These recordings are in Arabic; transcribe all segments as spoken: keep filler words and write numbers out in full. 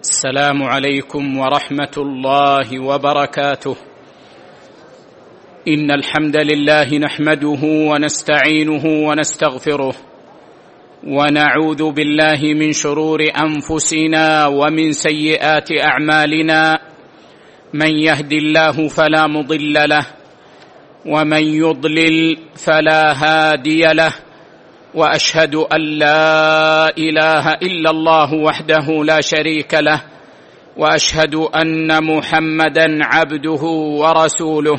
السلام عليكم ورحمة الله وبركاته. إن الحمد لله نحمده ونستعينه ونستغفره، ونعوذ بالله من شرور أنفسنا ومن سيئات أعمالنا. من يهد الله فلا مضل له، ومن يضلل فلا هادي له، وأشهد أن لا إله إلا الله وحده لا شريك له، وأشهد أن محمدًا عبده ورسوله.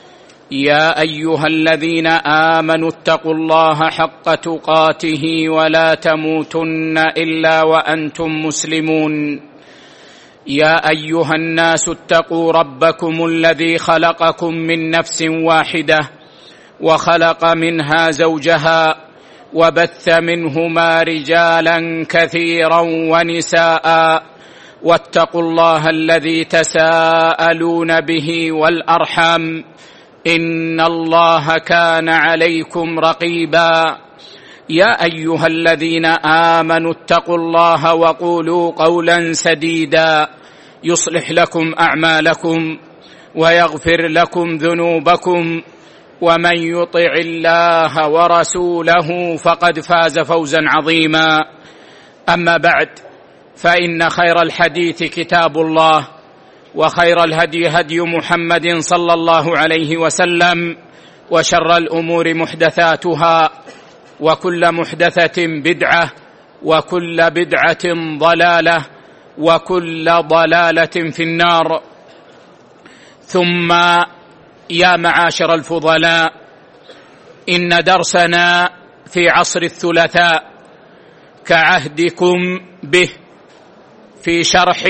يا أيها الذين آمنوا اتقوا الله حق تقاته ولا تموتن إلا وأنتم مسلمون. يا أيها الناس اتقوا ربكم الذي خلقكم من نفس واحدة، وخلق منها زوجها، وبث منهما رجالا كثيرا ونساء، واتقوا الله الذي تساءلون به والأرحام، إن الله كان عليكم رقيبا. يا أيها الذين آمنوا اتقوا الله وقولوا قولا سديدا يصلح لكم أعمالكم ويغفر لكم ذنوبكم، ومن يطع الله ورسوله فقد فاز فوزا عظيما. أما بعد، فإن خير الحديث كتاب الله، وخير الهدي هدي محمد صلى الله عليه وسلم، وشر الأمور محدثاتها، وكل محدثة بدعة، وكل بدعة ضلالة، وكل ضلالة في النار. ثم يا معاشر الفضلاء، إن درسنا في عصر الثلاثاء كعهدكم به في شرح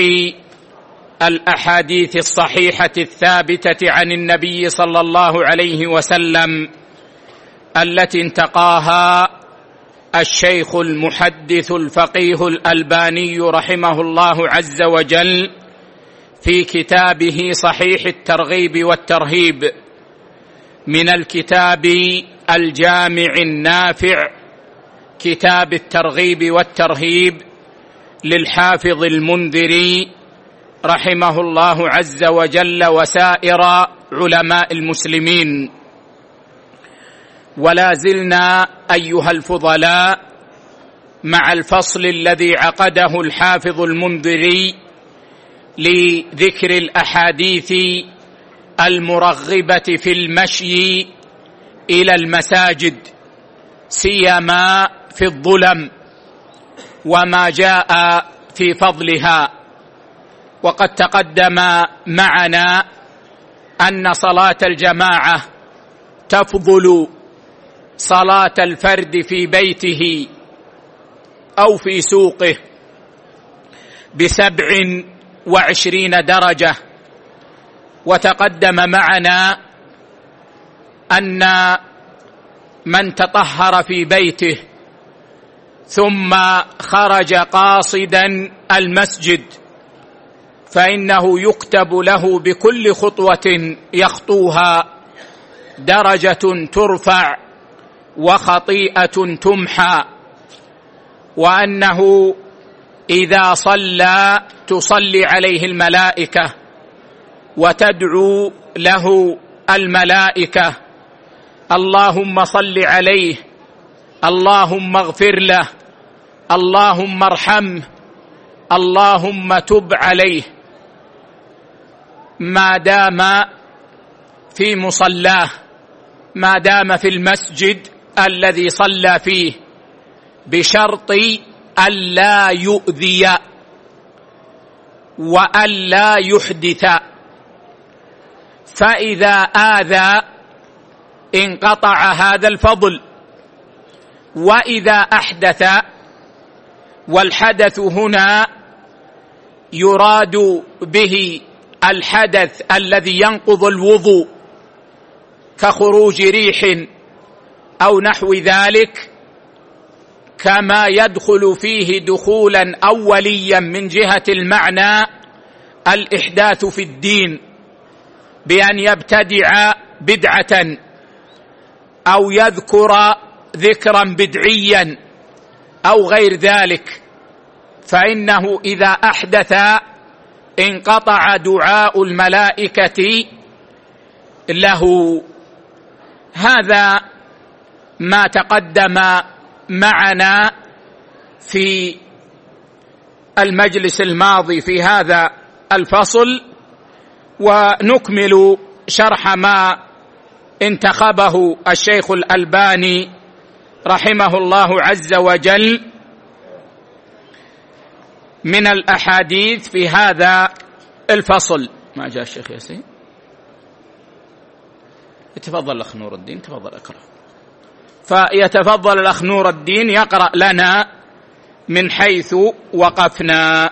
الأحاديث الصحيحة الثابتة عن النبي صلى الله عليه وسلم، التي انتقاها الشيخ المحدث الفقيه الألباني رحمه الله عز وجل في كتابه صحيح الترغيب والترهيب، من الكتاب الجامع النافع، كتاب الترغيب والترهيب للحافظ المنذري رحمه الله عز وجل وسائر علماء المسلمين. ولا زلنا أيها الفضلاء مع الفصل الذي عقده الحافظ المنذري لذكر الأحاديث المرغبة في المشي إلى المساجد، سيما في الظلم، وما جاء في فضلها. وقد تقدم معنا أن صلاة الجماعة تفضل صلاة الفرد في بيته أو في سوقه بسبع وعشرين درجة. وتقدم معنا أن من تطهر في بيته ثم خرج قاصدا المسجد فإنه يكتب له بكل خطوة يخطوها درجة ترفع وخطيئة تمحى، وأنه إذا صلى تصلي عليه الملائكة وتدعو له الملائكة: اللهم صل عليه، اللهم اغفر له، اللهم ارحمه، اللهم تب عليه، ما دام في مصلاه، ما دام في المسجد الذي صلى فيه، بشرط ألا يؤذي وألا يحدث. فإذا آذى انقطع هذا الفضل، وإذا أحدث، والحدث هنا يراد به الحدث الذي ينقض الوضوء كخروج ريح أو نحو ذلك، كما يدخل فيه دخولا أوليا من جهة المعنى الإحداث في الدين، بأن يبتدع بدعة أو يذكر ذكرا بدعيا أو غير ذلك. فإنه إذا أحدث انقطع دعاء الملائكة له. هذا ما تقدم معنا في المجلس الماضي في هذا الفصل، ونكمل شرح ما انتخبه الشيخ الألباني رحمه الله عز وجل من الأحاديث في هذا الفصل. ما جاء الشيخ ياسين؟ يتفضل الأخ نور الدين، تفضل اقرأ. فيتفضل الأخ نور الدين يقرأ لنا من حيث وقفنا.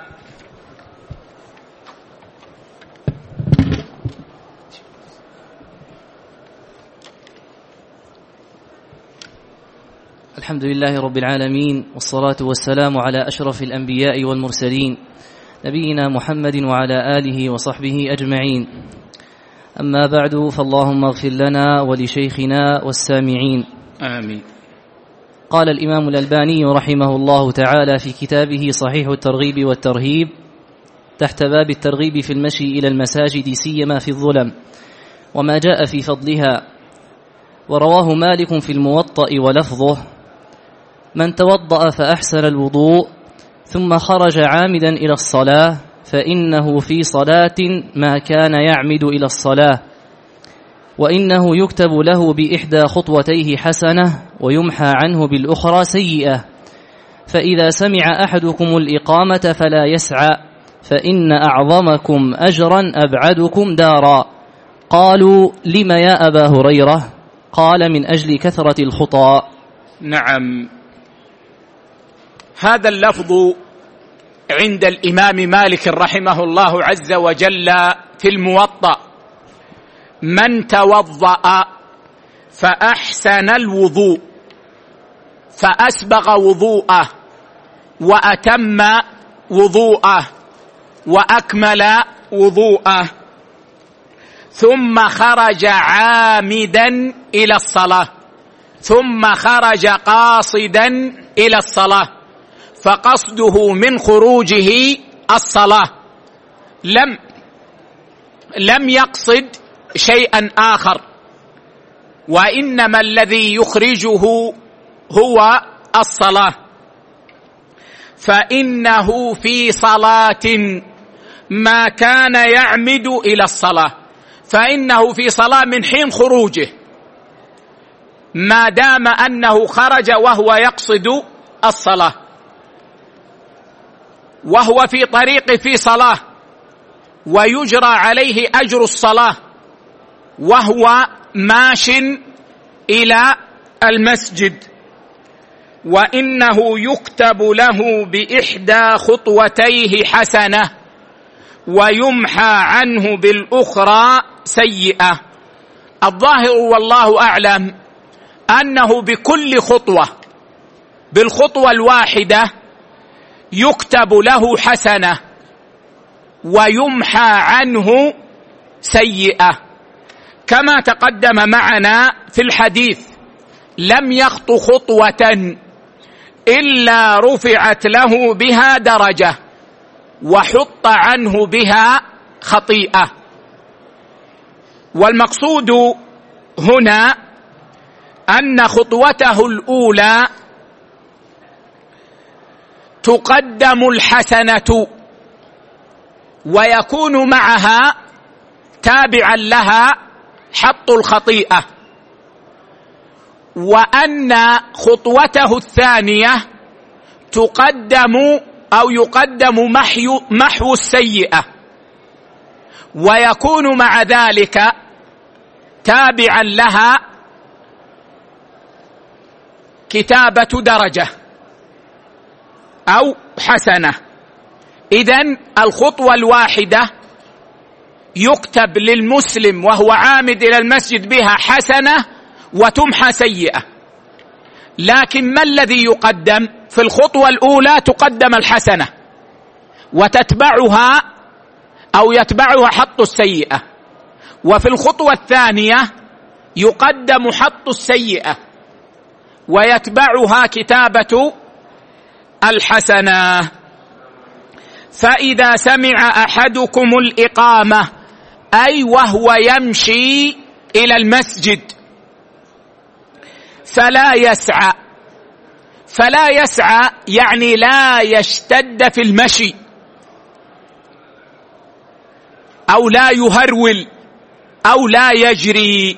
الحمد لله رب العالمين، والصلاة والسلام على أشرف الأنبياء والمرسلين نبينا محمد وعلى آله وصحبه أجمعين. أما بعد، فاللهم اغفر لنا ولشيخنا والسامعين آمين. قال الإمام الألباني رحمه الله تعالى في كتابه صحيح الترغيب والترهيب تحت باب الترغيب في المشي إلى المساجد سيما في الظلم وما جاء في فضلها، ورواه مالك في الموطأ ولفظه: من توضأ فأحسن الوضوء ثم خرج عامدا إلى الصلاة فإنه في صلاة ما كان يعمد إلى الصلاة، وإنه يكتب له بإحدى خطوتيه حسنة ويمحى عنه بالأخرى سيئة. فإذا سمع أحدكم الإقامة فلا يسعى، فإن أعظمكم أجرا أبعدكم دارا. قالوا: لم يا أبا هريرة؟ قال: من أجل كثرة الخطى. نعم، هذا اللفظ عند الإمام مالك رحمه الله عز وجل في الموطأ: من توضأ فأحسن الوضوء، فأسبغ وضوءه وأتم وضوءه وأكمل وضوءه، ثم خرج عامدا إلى الصلاة، ثم خرج قاصدا إلى الصلاة، فقصده من خروجه الصلاة، لم لم يقصد شيئا آخر، وإنما الذي يخرجه هو الصلاة، فإنه في صلاة ما كان يعمد إلى الصلاة، فإنه في صلاة من حين خروجه، ما دام أنه خرج وهو يقصد الصلاة، وهو في طريق في صلاة ويجرى عليه أجر الصلاة وهو ماش إلى المسجد، وإنه يكتب له بإحدى خطوتيه حسنة ويمحى عنه بالأخرى سيئة. الظاهر والله أعلم أنه بكل خطوة، بالخطوة الواحدة يكتب له حسنة ويمحى عنه سيئة، كما تقدم معنا في الحديث: لم يخط خطوة إلا رفعت له بها درجة وحط عنه بها خطيئة. والمقصود هنا أن خطوته الأولى تقدم الحسنة ويكون معها تابعا لها حط الخطيئة، وأن خطوته الثانية تقدم أو يقدم محو, محو السيئة، ويكون مع ذلك تابعا لها كتابة درجة أو حسنة. إذن الخطوة الواحدة يكتب للمسلم وهو عامد إلى المسجد بها حسنة وتمحى سيئة، لكن ما الذي يقدم؟ في الخطوة الأولى تقدم الحسنة وتتبعها أو يتبعها حط السيئة، وفي الخطوة الثانية يقدم حط السيئة ويتبعها كتابة الحسنة. فإذا سمع أحدكم الإقامة أي وهو يمشي إلى المسجد فلا يسعى، فلا يسعى يعني لا يشتد في المشي أو لا يهرول أو لا يجري،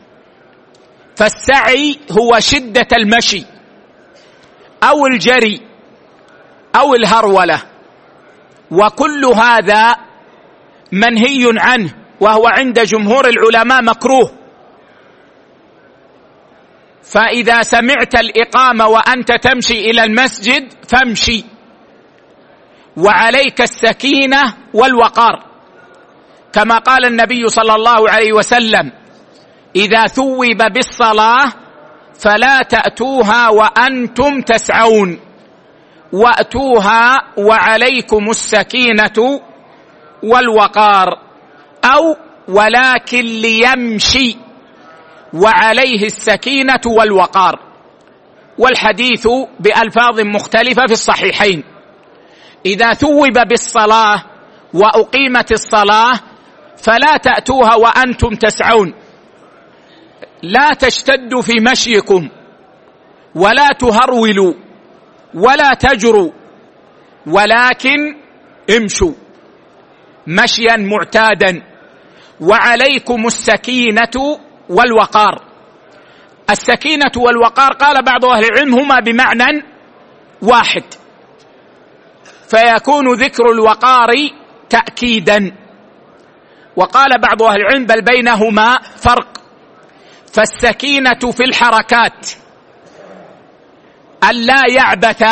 فالسعي هو شدة المشي أو الجري أو الهرولة، وكل هذا منهي عنه، وهو عند جمهور العلماء مكروه. فإذا سمعت الإقامة وأنت تمشي إلى المسجد فامشي، وعليك السكينة والوقار، كما قال النبي صلى الله عليه وسلم: إذا ثوب بالصلاة فلا تأتوها وأنتم تسعون، وأتوها وعليكم السكينة والوقار، أو ولكن ليمشي وعليه السكينة والوقار. والحديث بألفاظ مختلفة في الصحيحين. إذا ثوب بالصلاة وأقيمت الصلاة فلا تأتوها وأنتم تسعون، لا تشتدوا في مشيكم ولا تهرولوا ولا تجروا، ولكن امشوا مشيا معتادا، وعليكم السكينة والوقار. السكينة والوقار قال بعض أهل العلم هما بمعنى واحد، فيكون ذكر الوقار تأكيدا، وقال بعض أهل العلم بل بينهما فرق. فالسكينة في الحركات ألا يعبث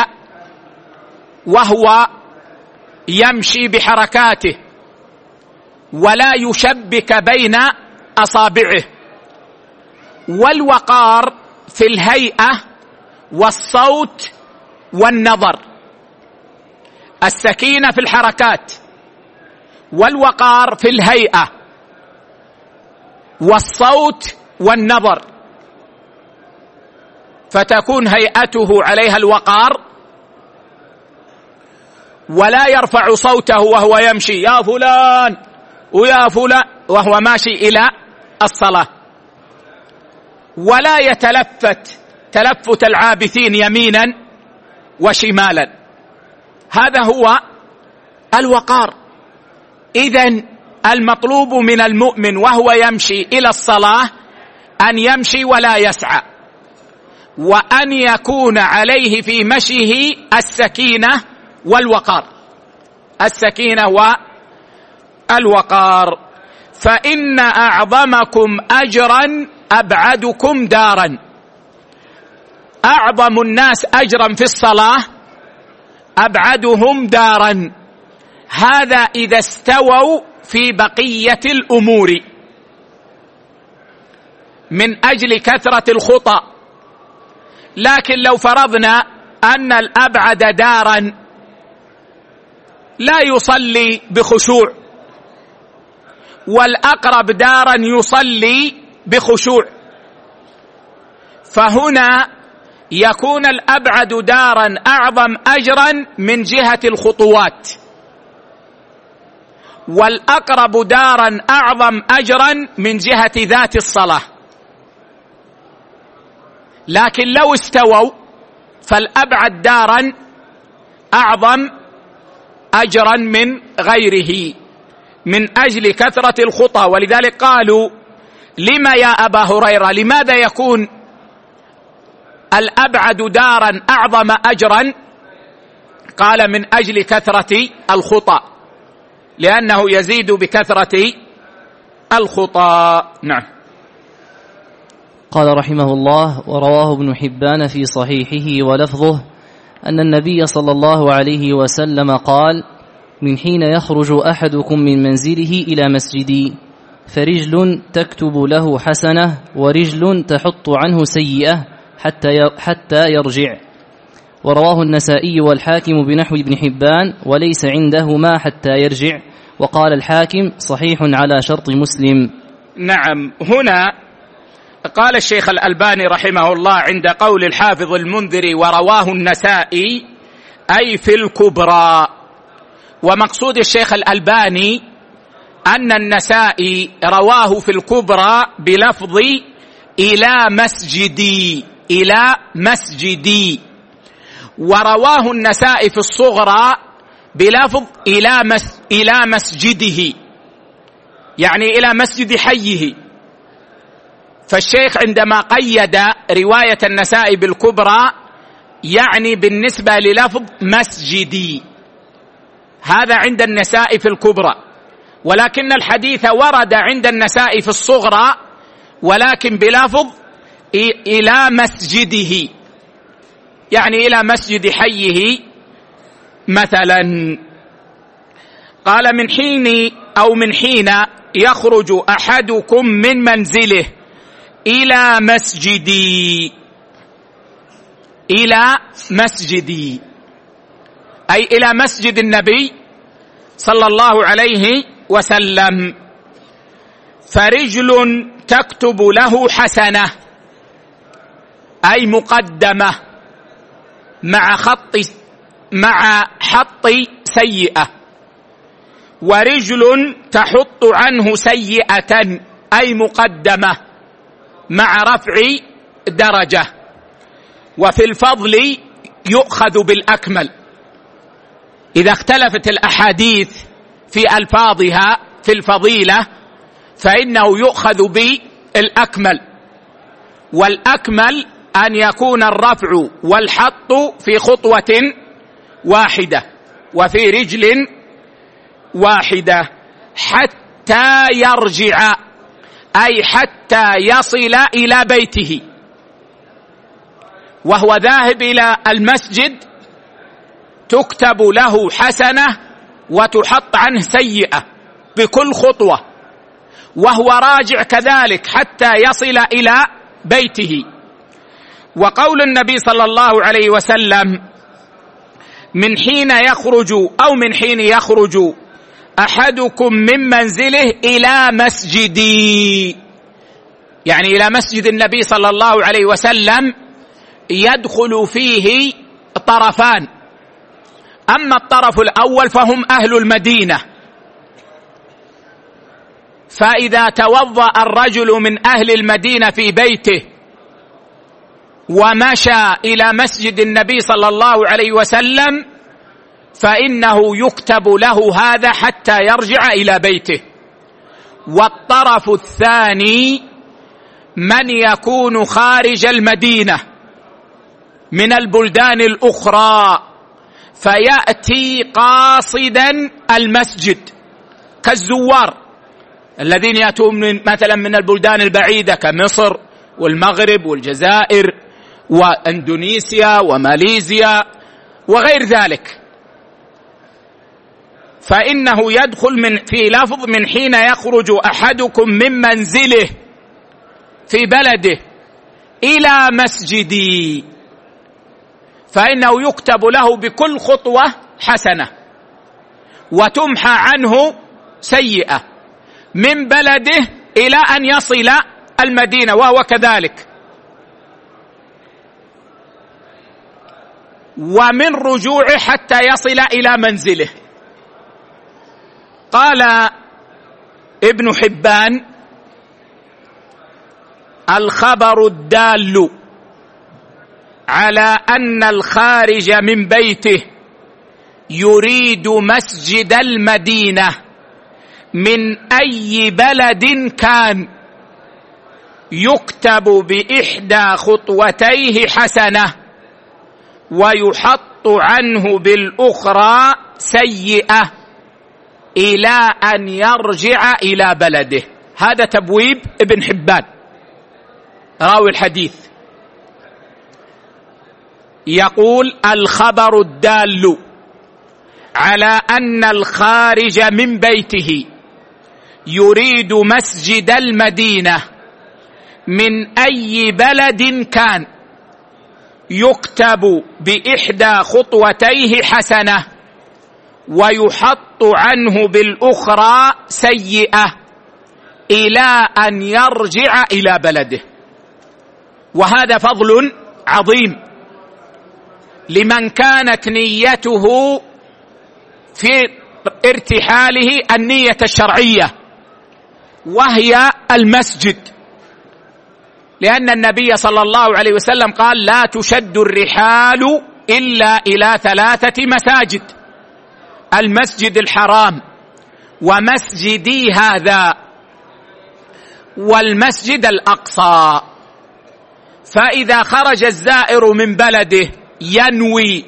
وهو يمشي بحركاته ولا يشبك بين أصابعه، والوقار في الهيئة والصوت والنظر. السكينة في الحركات والوقار في الهيئة والصوت والنظر، فتكون هيئته عليها الوقار ولا يرفع صوته وهو يمشي يا فلان ويا فلان وهو ماشي إلى الصلاة، ولا يتلفت تلفت العابثين يمينا وشمالا. هذا هو الوقار. إذن المطلوب من المؤمن وهو يمشي إلى الصلاة أن يمشي ولا يسعى، وأن يكون عليه في مشيه السكينة والوقار، السكينة والوقار. فإن أعظمكم أجرا أبعدكم دارا. أعظم الناس أجرا في الصلاة أبعدهم دارا، هذا إذا استووا في بقية الأمور من أجل كثرة الخطى. لكن لو فرضنا أن الأبعد دارا لا يصلي بخشوع، والأقرب دارا يصلي بخشوع، فهنا يكون الأبعد دارا أعظم أجرا من جهة الخطوات، والأقرب دارا أعظم أجرا من جهة ذات الصلاة. لكن لو استووا فالأبعد دارا أعظم أجرا من غيره من أجل كثرة الخطى. ولذلك قالوا: لما يا أبا هريرة لماذا يكون الأبعد دارا أعظم أجرا؟ قال: من أجل كثرة الخطى، لأنه يزيد بكثرة الخطى. نعم. قال رحمه الله: ورواه ابن حبان في صحيحه ولفظه أن النبي صلى الله عليه وسلم قال: من حين يخرج أحدكم من منزله إلى مسجدي فرجل تكتب له حسنة ورجل تحط عنه سيئة حتى حتى يرجع. ورواه النسائي والحاكم بنحو ابن حبان وليس عندهما حتى يرجع، وقال الحاكم صحيح على شرط مسلم. نعم. هنا قال الشيخ الألباني رحمه الله عند قول الحافظ المنذري ورواه النسائي أي في الكبرى، ومقصود الشيخ الألباني أن النسائي رواه في الكبرى بلفظ إلى مسجدي، إلى مسجدي، ورواه النسائي في الصغرى بلفظ إلى مس إلى مسجده، يعني إلى مسجد حيه. فالشيخ عندما قيد رواية النسائي بالكبرى يعني بالنسبة للفظ مسجدي، هذا عند النسائي في الكبرى، ولكن الحديث ورد عند النسائي في الصغرى ولكن بلفظ إلى مسجده، يعني إلى مسجد حيه مثلا. قال من حين أو من حين يخرج أحدكم من منزله إلى مسجدي، إلى مسجدي أي إلى مسجد النبي صلى الله عليه وسلم. فرجل تكتب له حسنة أي مقدمة مع خط مع حط سيئة، ورجل تحط عنه سيئة أي مقدمة مع رفع درجة. وفي الفضل يؤخذ بالأكمل، إذا اختلفت الأحاديث في ألفاظها في الفضيلة فإنه يؤخذ بالأكمل، والأكمل أن يكون الرفع والحط في خطوة واحدة وفي رجل واحدة حتى يرجع، أي حتى يصل إلى بيته، وهو ذاهب إلى المسجد تكتب له حسنة وتحط عنه سيئة بكل خطوة، وهو راجع كذلك حتى يصل إلى بيته. وقول النبي صلى الله عليه وسلم من حين يخرج أو من حين يخرج أحدكم من منزله إلى مسجدي، يعني إلى مسجد النبي صلى الله عليه وسلم يدخل فيه طرفان. أما الطرف الأول فهم أهل المدينة، فإذا توضأ الرجل من أهل المدينة في بيته ومشى إلى مسجد النبي صلى الله عليه وسلم فإنه يكتب له هذا حتى يرجع إلى بيته. والطرف الثاني من يكون خارج المدينة من البلدان الأخرى فيأتي قاصدا المسجد كالزوار الذين يأتون من مثلا من البلدان البعيدة كمصر والمغرب والجزائر وإندونيسيا وماليزيا وغير ذلك، فإنه يدخل من في لفظ من حين يخرج أحدكم من منزله في بلده إلى مسجدي، فإنه يكتب له بكل خطوة حسنة وتمحى عنه سيئة من بلده إلى أن يصل المدينة، وهو كذلك. ومن رجوعه حتى يصل إلى منزله. قال ابن حبان الخبر الدال على أن الخارج من بيته يريد مسجد المدينة من أي بلد كان يكتب بإحدى خطوتيه حسنة ويحط عنه بالأخرى سيئة إلى أن يرجع إلى بلده. هذا تبويب ابن حبان راوي الحديث، يقول الخبر الدال على أن الخارج من بيته يريد مسجد المدينة من أي بلد كان يكتب بإحدى خطوتيه حسنة ويحط عنه بالأخرى سيئة إلى أن يرجع إلى بلده. وهذا فضل عظيم لمن كانت نيته في ارتحاله النية الشرعية وهي المسجد، لأن النبي صلى الله عليه وسلم قال: لا تشد الرحال إلا إلى ثلاثة مساجد: المسجد الحرام، ومسجدي هذا، والمسجد الأقصى. فإذا خرج الزائر من بلده ينوي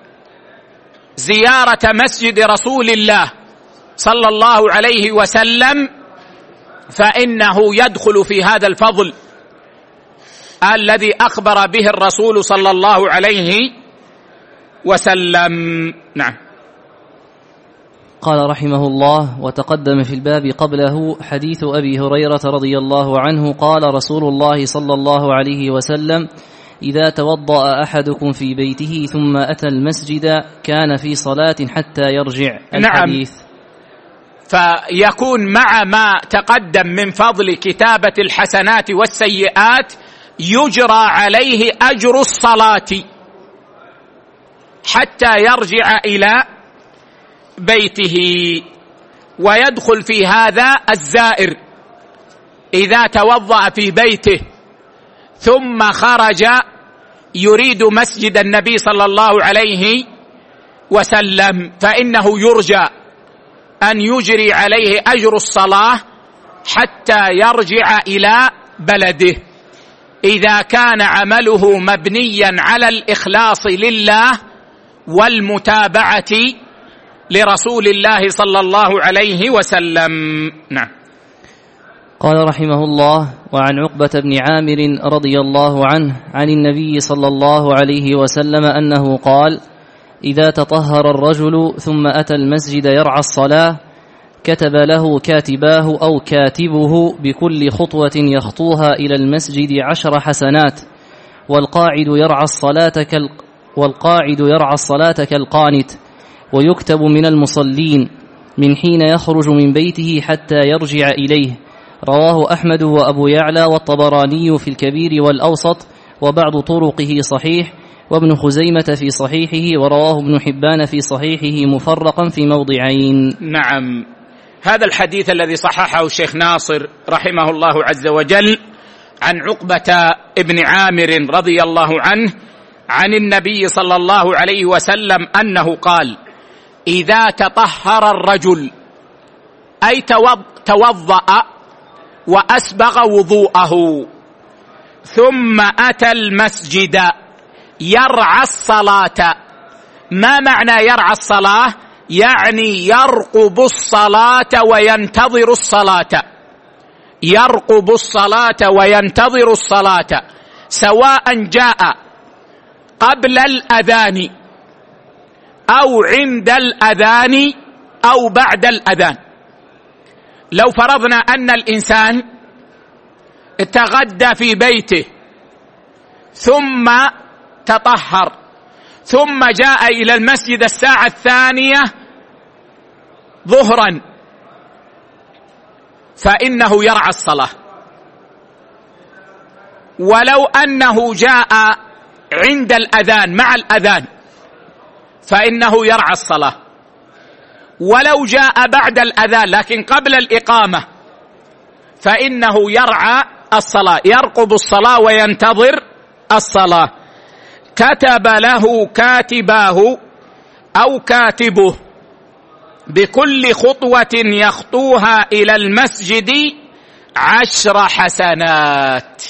زيارة مسجد رسول الله صلى الله عليه وسلم فإنه يدخل في هذا الفضل الذي أخبر به الرسول صلى الله عليه وسلم. نعم. قال رحمه الله: وتقدم في الباب قبله حديث أبي هريرة رضي الله عنه قال رسول الله صلى الله عليه وسلم: إذا توضأ أحدكم في بيته ثم أتى المسجد كان في صلاة حتى يرجع. الحديث. نعم. فيكون مع ما تقدم من فضل كتابة الحسنات والسيئات يجرى عليه أجر الصلاة حتى يرجع إلى بيته. ويدخل في هذا الزائر إذا توضأ في بيته ثم خرج يريد مسجد النبي صلى الله عليه وسلم فإنه يرجى أن يجري عليه أجر الصلاة حتى يرجع إلى بلده إذا كان عمله مبنيا على الإخلاص لله والمتابعة لرسول الله صلى الله عليه وسلم. نعم. قال رحمه الله: وعن عقبة بن عامر رضي الله عنه عن النبي صلى الله عليه وسلم أنه قال: إذا تطهر الرجل ثم أتى المسجد يرعى الصلاة كتب له كاتباه أو كاتبه بكل خطوة يخطوها إلى المسجد عشر حسنات، والقاعد يرعى الصلاة كال والقاعد يرعى الصلاة كالقانت، ويكتب من المصلين من حين يخرج من بيته حتى يرجع إليه. رواه أحمد وأبو يعلى والطبراني في الكبير والأوسط، وبعض طرقه صحيح، وابن خزيمة في صحيحه، ورواه ابن حبان في صحيحه مفرقا في موضعين. نعم. هذا الحديث الذي صححه الشيخ ناصر رحمه الله عز وجل عن عقبة ابن عامر رضي الله عنه عن النبي صلى الله عليه وسلم أنه قال: إذا تطهر الرجل أي توضأ وأسبغ وضوءه ثم أتى المسجد يرعى الصلاة. ما معنى يرعى الصلاة؟ يعني يرقب الصلاة وينتظر الصلاة، يرقب الصلاة وينتظر الصلاة، سواء جاء قبل الأذان أو عند الأذان أو بعد الأذان. لو فرضنا أن الإنسان تغدى في بيته ثم تطهر ثم جاء إلى المسجد الساعة الثانية ظهرا فإنه يرعى الصلاة. ولو أنه جاء عند الأذان مع الأذان فإنه يرعى الصلاة. ولو جاء بعد الأذان لكن قبل الإقامة فإنه يرعى الصلاة، يرقب الصلاة وينتظر الصلاة. كتب له كاتباه أو كاتبه بكل خطوة يخطوها إلى المسجد عشر حسنات.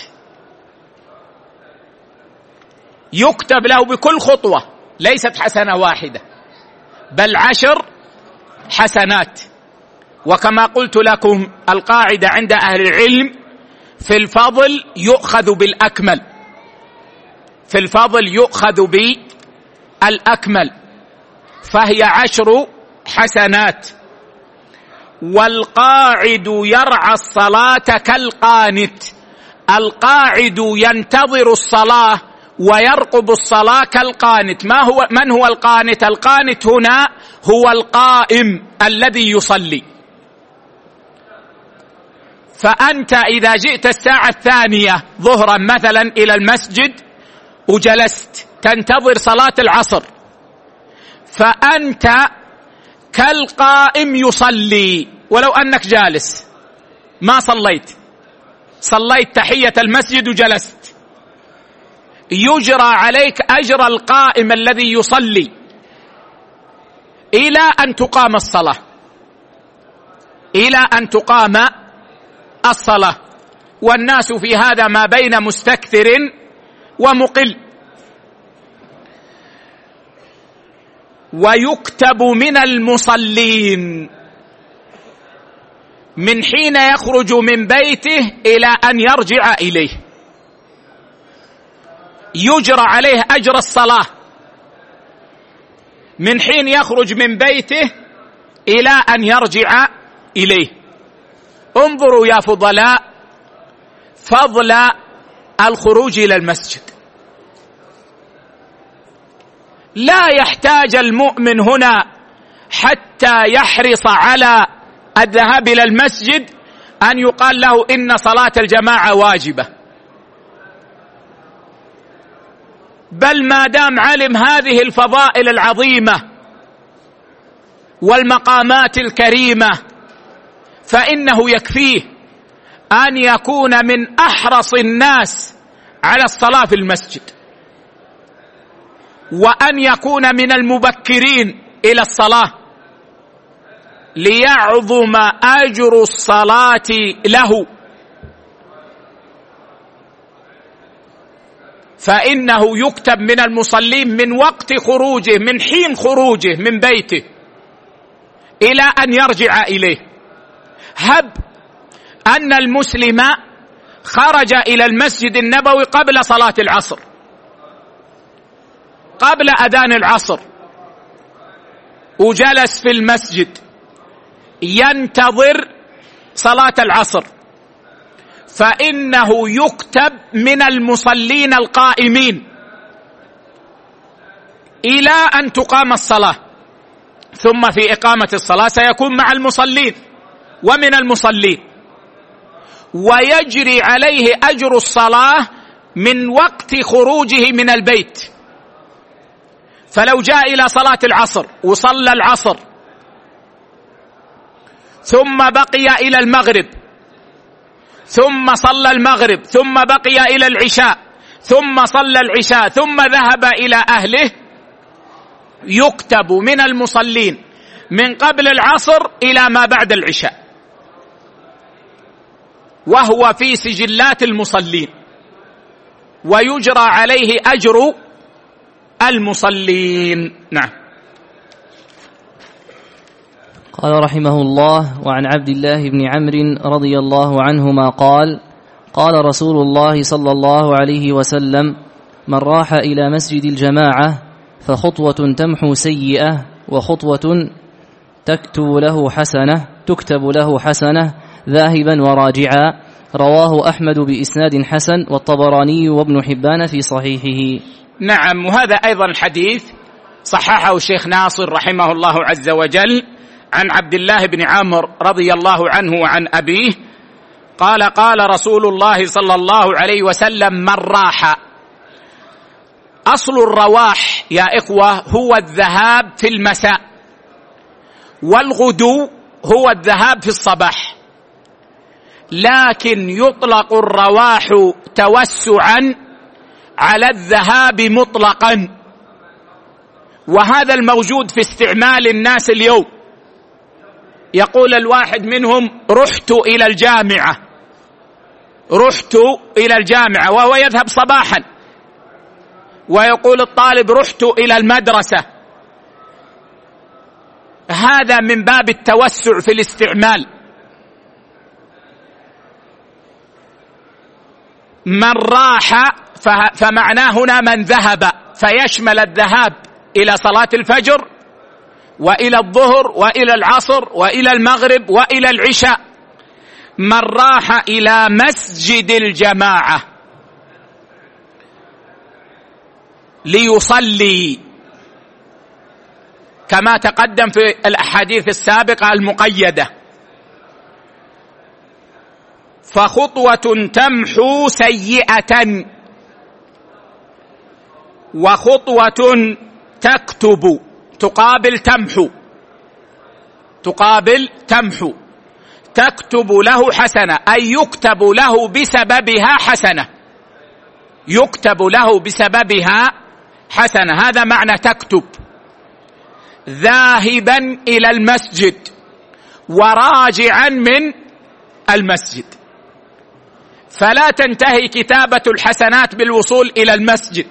يكتب له بكل خطوة، ليست حسنة واحدة بل عشر حسنات. وكما قلت لكم القاعدة عند أهل العلم في الفضل يؤخذ بالأكمل، في الفضل يؤخذ بالأكمل، فهي عشر حسنات. والقاعد يرعى الصلاة كالقانت، القاعد ينتظر الصلاة ويرقب الصلاة كالقانت. ما هو من هو القانت؟ القانت هنا هو القائم الذي يصلي. فأنت إذا جئت الساعة الثانية ظهرا مثلا إلى المسجد وجلست تنتظر صلاة العصر، فأنت كالقائم يصلي، ولو أنك جالس ما صليت، صليت تحية المسجد وجلست، يجرى عليك أجر القائم الذي يصلي إلى أن تقام الصلاة، إلى أن تقام الصلاة. والناس في هذا ما بين مستكثر ومقل. ويكتب من المصلين من حين يخرج من بيته إلى أن يرجع إليه، يجرى عليه أجر الصلاة من حين يخرج من بيته إلى أن يرجع إليه. انظروا يا فضلاء فضل الخروج إلى المسجد. لا يحتاج المؤمن هنا حتى يحرص على الذهاب إلى المسجد أن يقال له إن صلاة الجماعة واجبة، بل ما دام علم هذه الفضائل العظيمة والمقامات الكريمة فإنه يكفيه أن يكون من أحرص الناس على الصلاة في المسجد، وأن يكون من المبكرين إلى الصلاة ليعظم أجر الصلاة له، فإنه يكتب من المصلين من وقت خروجه، من حين خروجه من بيته إلى أن يرجع إليه. هب أن المسلم خرج إلى المسجد النبوي قبل صلاة العصر، قبل أذان العصر، وجلس في المسجد ينتظر صلاة العصر، فإنه يكتب من المصلين القائمين إلى أن تقام الصلاة، ثم في إقامة الصلاة سيكون مع المصلين ومن المصلين، ويجري عليه أجر الصلاة من وقت خروجه من البيت. فلو جاء إلى صلاة العصر وصلى العصر ثم بقي إلى المغرب، ثم صلى المغرب، ثم بقي إلى العشاء، ثم صلى العشاء، ثم ذهب إلى أهله، يكتب من المصلين من قبل العصر إلى ما بعد العشاء، وهو في سجلات المصلين، ويجرى عليه أجر المصلين. نعم. قال رحمه الله: وعن عبد الله بن عمرو رضي الله عنهما قال: قال رسول الله صلى الله عليه وسلم: من راح إلى مسجد الجماعة فخطوة تمحو سيئة وخطوة تكتب له حسنة تكتب له حسنة ذاهبا وراجعا. رواه أحمد بإسناد حسن والطبراني وابن حبان في صحيحه. نعم. وهذا أيضا الحديث صححه الشيخ ناصر رحمه الله عز وجل عن عبد الله بن عمرو رضي الله عنه وعن أبيه قال: قال رسول الله صلى الله عليه وسلم: من راح. أصل الرواح يا إخوة هو الذهاب في المساء، والغدو هو الذهاب في الصباح، لكن يطلق الرواح توسعا على الذهاب مطلقا، وهذا الموجود في استعمال الناس اليوم. يقول الواحد منهم: رحت إلى الجامعة، رحت إلى الجامعة، وهو يذهب صباحا، ويقول الطالب: رحت إلى المدرسة. هذا من باب التوسع في الاستعمال. من راح فمعناه هنا من ذهب، فيشمل الذهاب إلى صلاة الفجر وإلى الظهر وإلى العصر وإلى المغرب وإلى العشاء. من راح إلى مسجد الجماعة ليصلي، كما تقدم في الأحاديث السابقة المقيدة، فخطوة تمحو سيئة وخطوة تكتب تقابل تمحو. تقابل تمحو. تكتب له حسنة أي يكتب له بسببها حسنة، يكتب له بسببها حسنة، هذا معنى تكتب. ذاهبا إلى المسجد وراجعا من المسجد، فلا تنتهي كتابة الحسنات بالوصول إلى المسجد،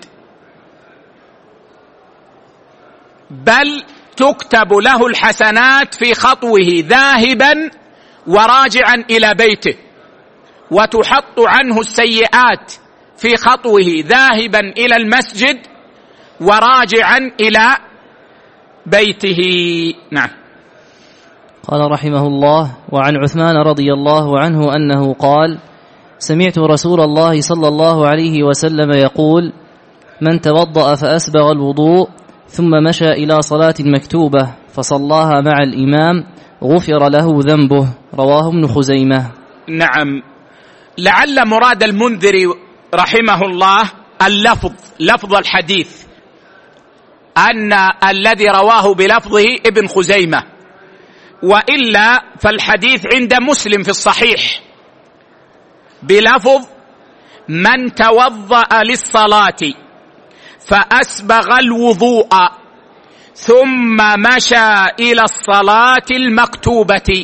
بل تكتب له الحسنات في خطوه ذاهبا وراجعا إلى بيته، وتحط عنه السيئات في خطوه ذاهبا إلى المسجد وراجعا إلى بيته. نعم. قال رحمه الله: وعن عثمان رضي الله عنه أنه قال: سمعت رسول الله صلى الله عليه وسلم يقول: من توضأ فأسبغ الوضوء ثم مشى إلى صلاة مكتوبة فصلاها مع الإمام غفر له ذنبه. رواه ابن خزيمة. نعم. لعل مراد المنذري رحمه الله اللفظ، لفظ الحديث، أن الذي رواه بلفظه ابن خزيمة، وإلا فالحديث عند مسلم في الصحيح بلفظ: من توضأ للصلاة فأسبغ الوضوء ثم مشى إلى الصلاة المكتوبة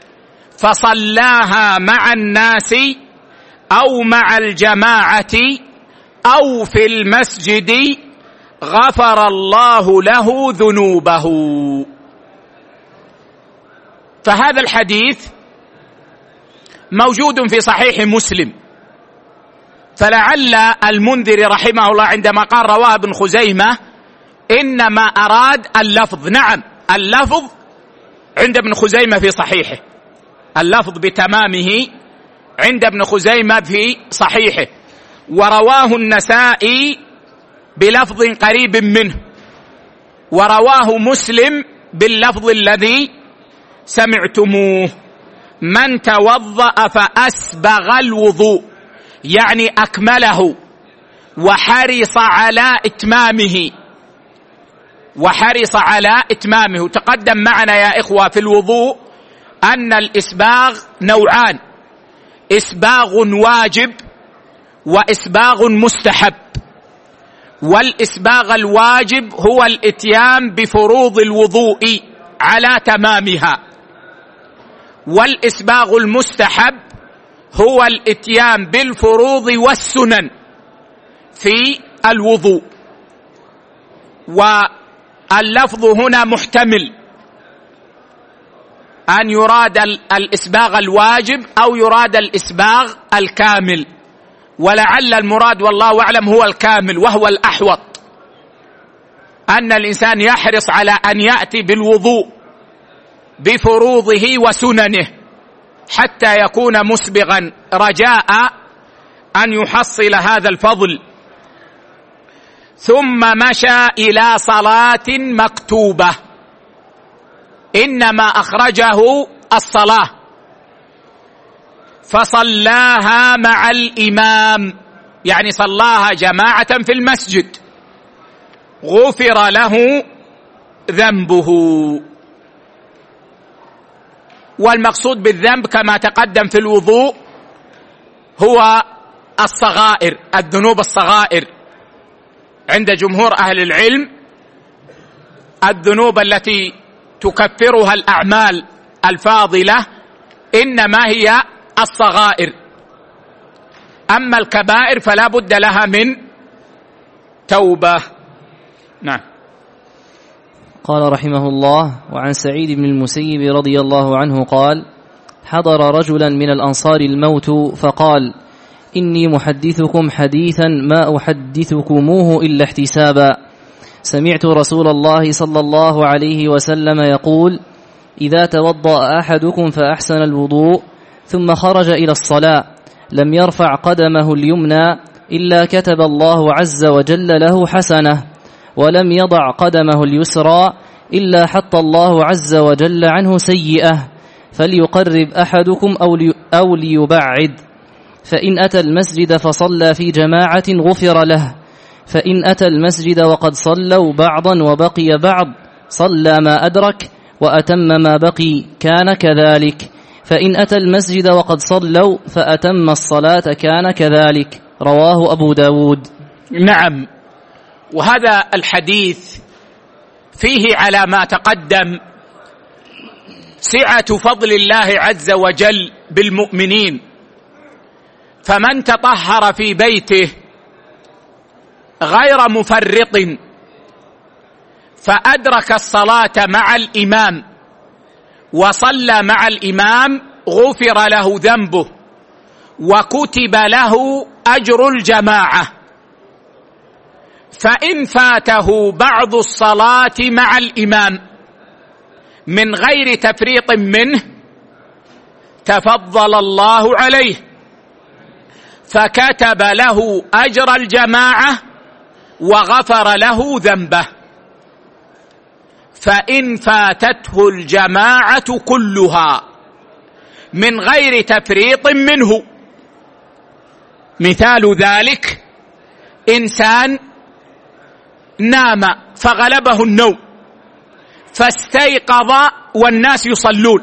فصلاها مع الناس أو مع الجماعة أو في المسجد غفر الله له ذنوبه. فهذا الحديث موجود في صحيح مسلم، فلعل المنذري رحمه الله عندما قال رواه ابن خزيمة إنما أراد اللفظ. نعم، اللفظ عند ابن خزيمة في صحيحه، اللفظ بتمامه عند ابن خزيمة في صحيحه، ورواه النسائي بلفظ قريب منه، ورواه مسلم باللفظ الذي سمعتموه: من توضأ فأسبغ الوضوء، يعني أكمله وحرص على إتمامه، وحرص على إتمامه. تقدم معنا يا إخوة في الوضوء أن الإسباغ نوعان: إسباغ واجب وإسباغ مستحب. والإسباغ الواجب هو الإتيان بفروض الوضوء على تمامها، والإسباغ المستحب هو الإتيان بالفروض والسنن في الوضوء. واللفظ هنا محتمل أن يراد الإسباغ الواجب أو يراد الإسباغ الكامل، ولعل المراد والله أعلم هو الكامل، وهو الأحوط، أن الإنسان يحرص على أن يأتي بالوضوء بفروضه وسننه حتى يكون مسبغا رجاء أن يحصل هذا الفضل. ثم مشى إلى صلاة مكتوبة، إنما أخرجه الصلاة، فصلاها مع الإمام، يعني صلاها جماعة في المسجد، غفر له ذنبه. والمقصود بالذنب كما تقدم في الوضوء هو الصغائر، الذنوب الصغائر عند جمهور أهل العلم، الذنوب التي تكفرها الأعمال الفاضلة إنما هي الصغائر، أما الكبائر فلا بد لها من توبة. نعم. قال رحمه الله: وعن سعيد بن المسيب رضي الله عنه قال: حضر رجلا من الأنصار الموت فقال: إني محدثكم حديثا ما أحدثكموه إلا احتسابا، سمعت رسول الله صلى الله عليه وسلم يقول: إذا توضأ أحدكم فأحسن الوضوء ثم خرج إلى الصلاة لم يرفع قدمه اليمنى إلا كتب الله عز وجل له حسنة، ولم يضع قدمه اليسرى إلا حط الله عز وجل عنه سيئة، فليقرب أحدكم أو ليبعد، فإن أتى المسجد فصلى في جماعة غفر له، فإن أتى المسجد وقد صلوا بعضا وبقي بعض صلى ما أدرك وأتم ما بقي كان كذلك، فإن أتى المسجد وقد صلوا فأتم الصلاة كان كذلك. رواه أبو داود. نعم. وهذا الحديث فيه على ما تقدم سعة فضل الله عز وجل بالمؤمنين، فمن تطهر في بيته غير مفرط فأدرك الصلاة مع الإمام وصلى مع الإمام غفر له ذنبه وكتب له أجر الجماعة. فإن فاته بعض الصلاة مع الإمام من غير تفريط منه تفضل الله عليه فكتب له أجر الجماعة وغفر له ذنبه. فإن فاتته الجماعة كلها من غير تفريط منه، مثال ذلك إنسان نام فغلبه النوم فاستيقظ والناس يصلون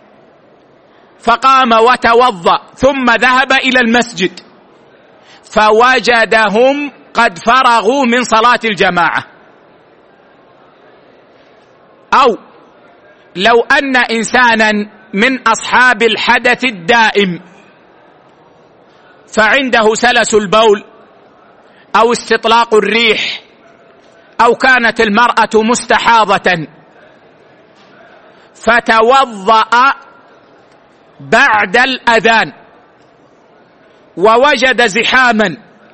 فقام وتوضأ ثم ذهب إلى المسجد فوجدهم قد فرغوا من صلاة الجماعة. أو لو أن إنسانا من أصحاب الحدث الدائم فعنده سلس البول أو استطلاق الريح أو كانت المرأة مستحاضة فتوضأ بعد الأذان ووجد زحاما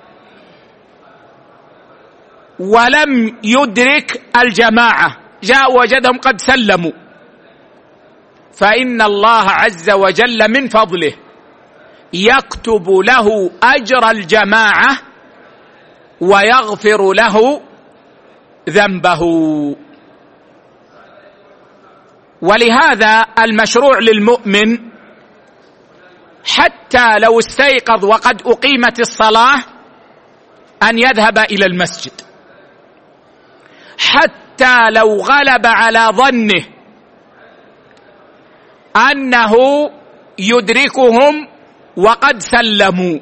ولم يدرك الجماعة، جاء وجدهم قد سلموا، فإن الله عز وجل من فضله يكتب له أجر الجماعة ويغفر له ذنبه. ولهذا المشروع للمؤمن حتى لو استيقظ وقد أقيمت الصلاة أن يذهب إلى المسجد، حتى لو غلب على ظنه أنه يدركهم وقد سلموا،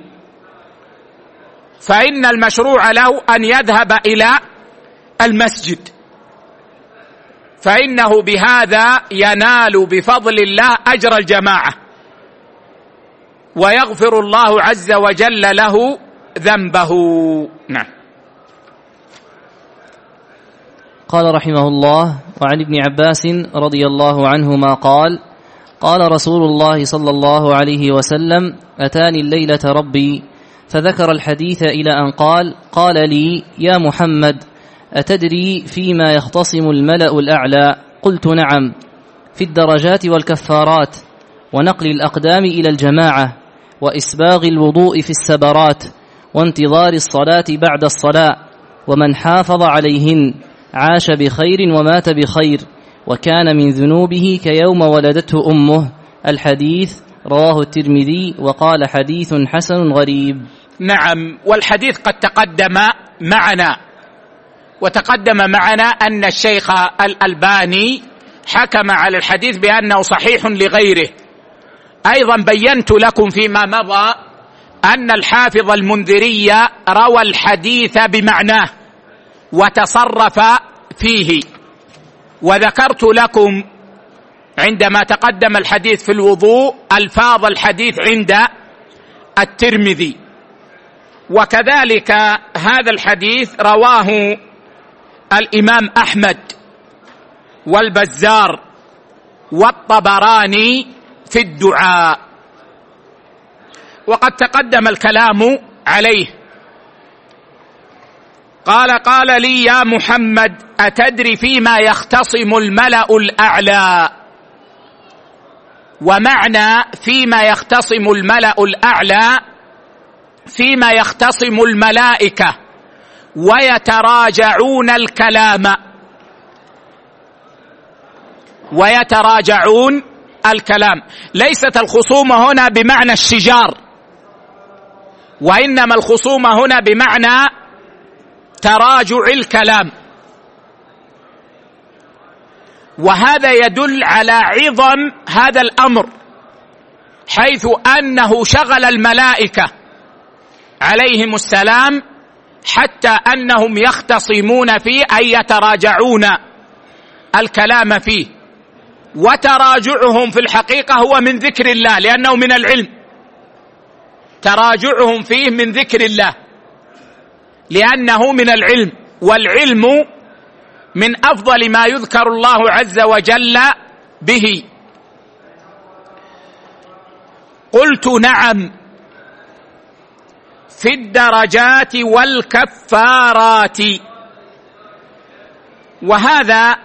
فإن المشروع له أن يذهب إلى المسجد، فإنه بهذا ينال بفضل الله أجر الجماعة ويغفر الله عز وجل له ذنبه. نعم. قال رحمه الله: وعن ابن عباس رضي الله عنهما قال: قال رسول الله صلى الله عليه وسلم: أتاني الليلة ربي فذكر الحديث إلى أن قال: قال لي: يا محمد، أتدري فيما يختصم الملأ الأعلى؟ قلت: نعم، في الدرجات والكفارات، ونقل الأقدام إلى الجماعة، وإسباغ الوضوء في السبرات، وانتظار الصلاة بعد الصلاة، ومن حافظ عليهن عاش بخير ومات بخير، وكان من ذنوبه كيوم ولدته أمه. الحديث رواه الترمذي وقال: حديث حسن غريب. نعم. والحديث قد تقدم معنا، وتقدم معنا أن الشيخ الألباني حكم على الحديث بأنه صحيح لغيره. أيضا بينت لكم فيما مضى أن الحافظ المنذري روى الحديث بمعناه وتصرف فيه، وذكرت لكم عندما تقدم الحديث في الوضوء ألفاظ الحديث عند الترمذي، وكذلك هذا الحديث رواه الإمام أحمد والبزار والطبراني في الدعاء، وقد تقدم الكلام عليه. قال: قال لي: يا محمد، أتدري فيما يختصم الملأ الأعلى؟ ومعنى فيما يختصم الملأ الأعلى فيما يختصم الملائكة ويتراجعون الكلام ويتراجعون الكلام ليست الخصومة هنا بمعنى الشجار، وإنما الخصومة هنا بمعنى تراجع الكلام. وهذا يدل على عظم هذا الأمر، حيث أنه شغل الملائكة عليهم السلام حتى أنهم يختصمون فيه أي يتراجعون الكلام فيه، وتراجعهم في الحقيقة هو من ذكر الله، لأنه من العلم. تراجعهم فيه من ذكر الله لأنه من العلم، والعلم من أفضل ما يذكر الله عز وجل به. قلت نعم في الدرجات والكفارات. وهذا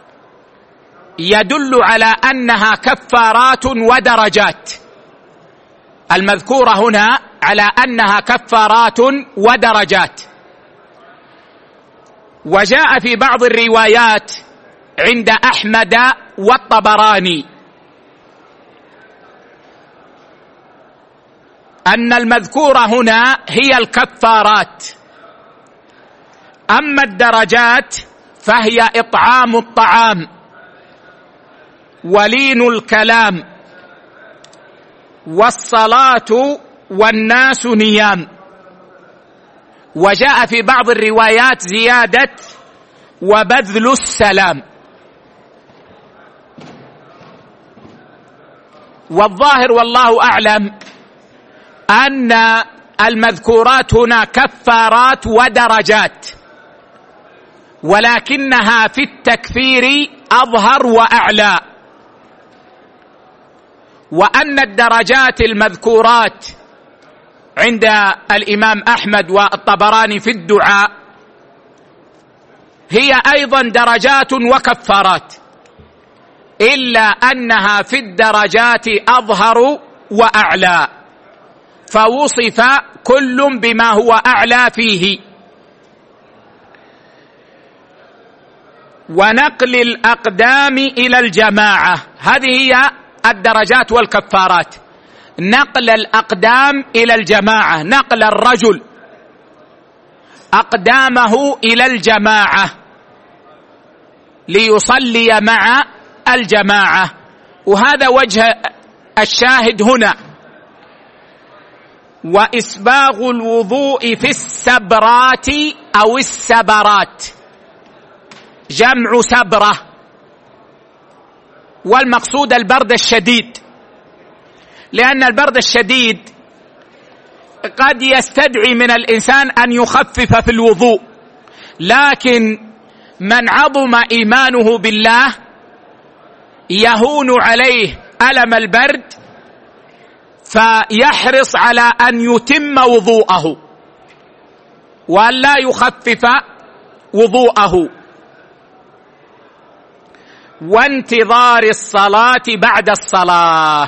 يدل على أنها كفارات ودرجات، المذكورة هنا على أنها كفارات ودرجات. وجاء في بعض الروايات عند أحمد والطبراني أن المذكورة هنا هي الكفارات، أما الدرجات فهي إطعام الطعام ولين الكلام والصلاة والناس نيام. وجاء في بعض الروايات زيادة وبذل السلام. والظاهر والله أعلم أن المذكورات هنا كفارات ودرجات، ولكنها في التكفير أظهر وأعلى، وأن الدرجات المذكورات عند الإمام أحمد والطبراني في الدعاء هي أيضا درجات وكفارات، إلا أنها في الدرجات أظهر وأعلى، فوصف كل بما هو أعلى فيه. ونقل الأقدام إلى الجماعة، هذه هي الدرجات والكفارات. نقل الأقدام إلى الجماعة، نقل الرجل أقدامه إلى الجماعة ليصلي مع الجماعة، وهذا وجه الشاهد هنا. وإسباغ الوضوء في السبرات أو السبرات، جمع سبرة، والمقصود البرد الشديد، لأن البرد الشديد قد يستدعي من الإنسان أن يخفف في الوضوء، لكن من عظم إيمانه بالله يهون عليه ألم البرد فيحرص على أن يتم وضوءه وأن لا يخفف وضوءه. وانتظار الصلاة بعد الصلاة،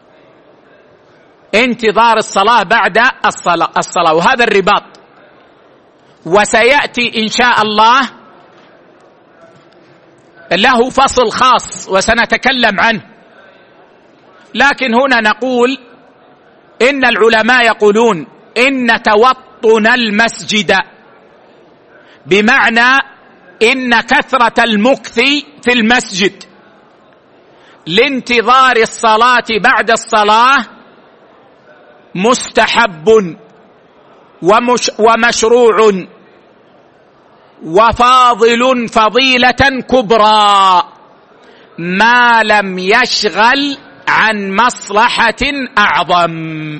انتظار الصلاة بعد الصلاة, الصلاة وهذا الرباط، وسيأتي إن شاء الله له فصل خاص وسنتكلم عنه. لكن هنا نقول إن العلماء يقولون إن توطن المسجد بمعنى إن كثرة المكث في المسجد لانتظار الصلاة بعد الصلاة مستحب ومش ومشروع وفاضل فضيلة كبرى ما لم يشغل عن مصلحة أعظم.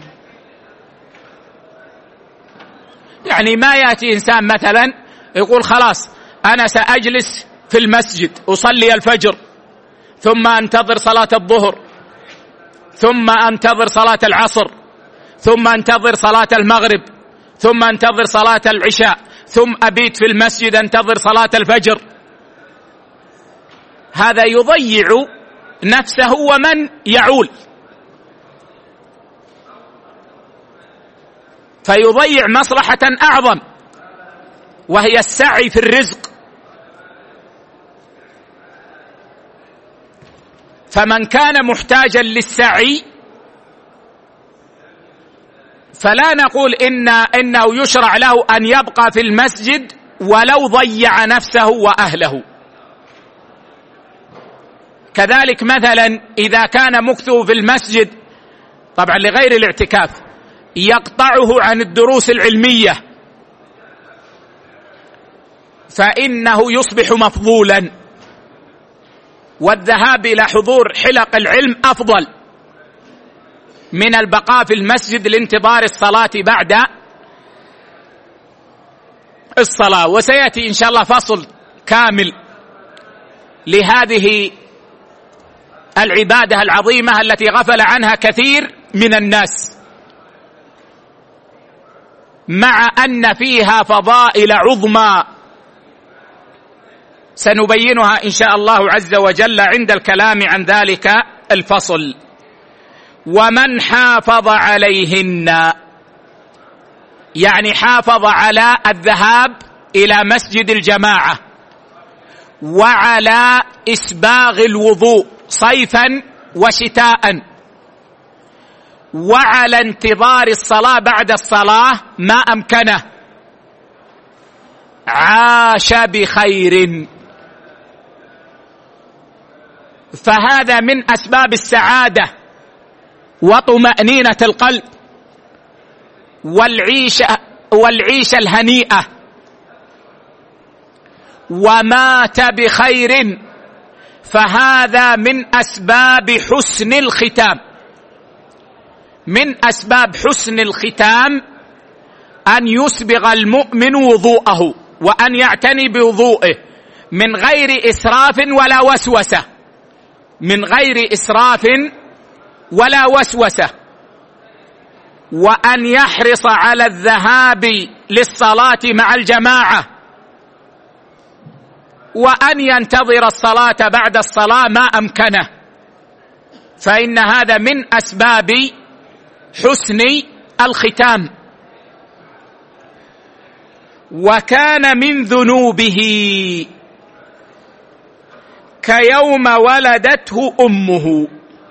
يعني ما يأتي إنسان مثلا يقول خلاص أنا سأجلس في المسجد أصلي الفجر، ثم أنتظر صلاة الظهر، ثم أنتظر صلاة العصر، ثم أنتظر صلاة المغرب، ثم أنتظر صلاة العشاء، ثم أبيت في المسجد أنتظر صلاة الفجر. هذا يضيع نفسه ومن يعول، فيضيع مصلحة أعظم وهي السعي في الرزق. فمن كان محتاجا للسعي فلا نقول إن إنه يشرع له أن يبقى في المسجد ولو ضيع نفسه وأهله، كذلك مثلا إذا كان مكثه في المسجد طبعا لغير الاعتكاف يقطعه عن الدروس العلمية فإنه يصبح مفضولا، والذهاب إلى حضور حلق العلم أفضل من البقاء في المسجد لانتظار الصلاة بعد الصلاة. وسيأتي إن شاء الله فصل كامل لهذه العبادة العظيمة التي غفل عنها كثير من الناس، مع أن فيها فضائل عظمى سنبينها إن شاء الله عز وجل عند الكلام عن ذلك الفصل. ومن حافظ عليهن، يعني حافظ على الذهاب إلى مسجد الجماعة وعلى إسباغ الوضوء صيفا وشتاء وعلى انتظار الصلاة بعد الصلاة ما أمكنه، عاش بخير. فهذا من أسباب السعادة وطمأنينة القلب والعيشة والعيشة الهنيئة. ومات بخير، فهذا من أسباب حسن الختام. من أسباب حسن الختام أن يسبغ المؤمن وضوءه وأن يعتني بوضوءه من غير إسراف ولا وسوسة، من غير إسراف ولا وسوسة، وأن يحرص على الذهاب للصلاة مع الجماعة، وأن ينتظر الصلاة بعد الصلاة ما أمكنه، فإن هذا من أسباب حسن الختام. وكان من ذنوبه كيوم ولدته أمه.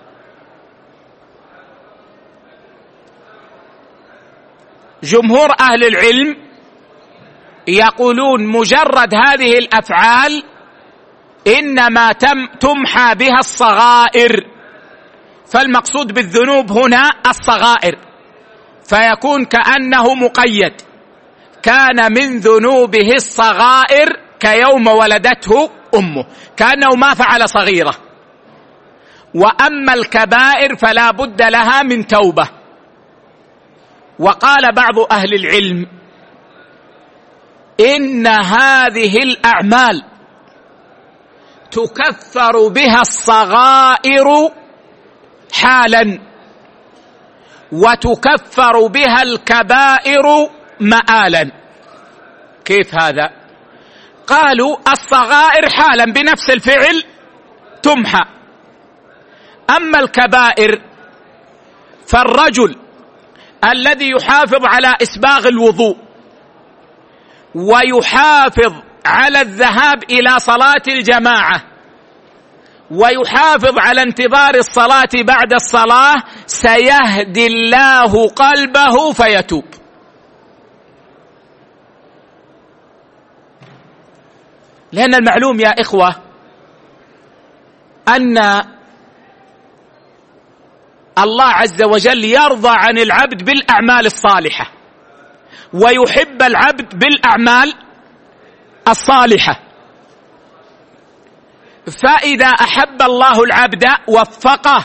جمهور أهل العلم يقولون مجرد هذه الأفعال إنما تم تمحى بها الصغائر، فالمقصود بالذنوب هنا الصغائر، فيكون كأنه مقيد. كان من ذنوبه الصغائر كيوم ولدته أمه، كأنه ما فعل صغيرة. وأما الكبائر فلا بد لها من توبة. وقال بعض أهل العلم إن هذه الأعمال تكفر بها الصغائر حالا، وتكفر بها الكبائر مآلا. كيف هذا؟ قالوا الصغائر حالا بنفس الفعل تمحى، أما الكبائر فالرجل الذي يحافظ على إسباغ الوضوء ويحافظ على الذهاب إلى صلاة الجماعة ويحافظ على انتظار الصلاة بعد الصلاة سيهدي الله قلبه فيتوب. لأن المعلوم يا إخوة أن الله عز وجل يرضى عن العبد بالأعمال الصالحة ويحب العبد بالأعمال الصالحة. فإذا أحب الله العبد وفقه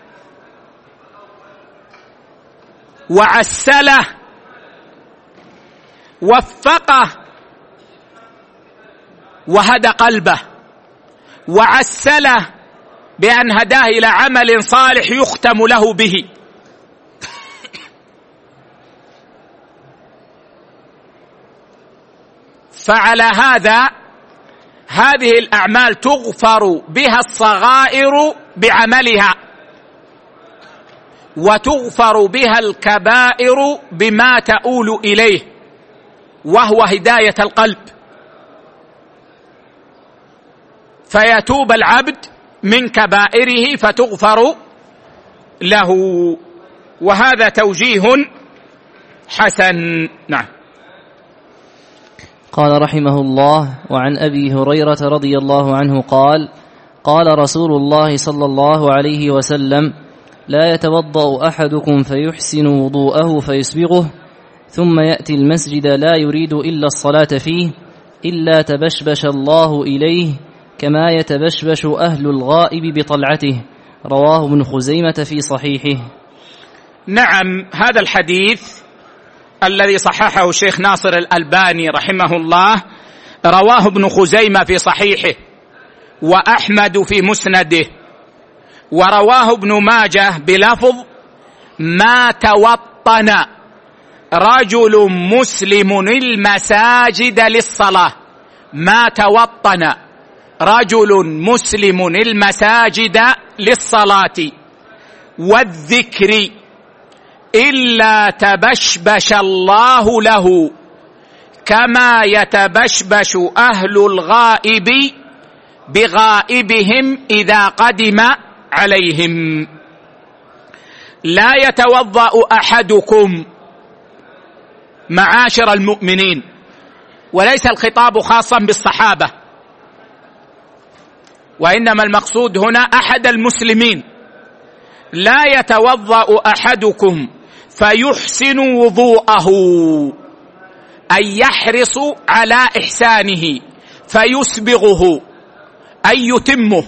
وعسله، وفقه وهدى قلبه، وعسله بأن هداه إلى عمل صالح يختم له به. فعلى هذا هذه الأعمال تغفر بها الصغائر بعملها، وتغفر بها الكبائر بما تؤول إليه وهو هداية القلب، فيتوب العبد من كبائره فتغفر له. وهذا توجيه حسن. نعم. قال رحمه الله: وعن أبي هريرة رضي الله عنه قال: قال رسول الله صلى الله عليه وسلم: لا يتوضأ أحدكم فيحسن وضوءه فيسبغه ثم يأتي المسجد لا يريد إلا الصلاة فيه إلا تبشبش الله إليه كما يتبشبش أهل الغائب بطلعته. رواه ابن خزيمة في صحيحه. نعم، هذا الحديث الذي صححه الشيخ ناصر الألباني رحمه الله رواه ابن خزيمة في صحيحه، وأحمد في مسنده، ورواه ابن ماجه بلفظ: ما توطن رجل مسلم المساجد للصلاة، ما توطن رجل مسلم المساجد للصلاة والذكر إلا تبشبش الله له كما يتبشبش أهل الغائب بغائبهم إذا قدم عليهم. لا يتوضأ أحدكم، معاشر المؤمنين، وليس الخطاب خاصا بالصحابة، وإنما المقصود هنا أحد المسلمين. لا يتوضأ أحدكم فيحسن وضوءه، أي يحرص على إحسانه، فيسبغه أي يتمه،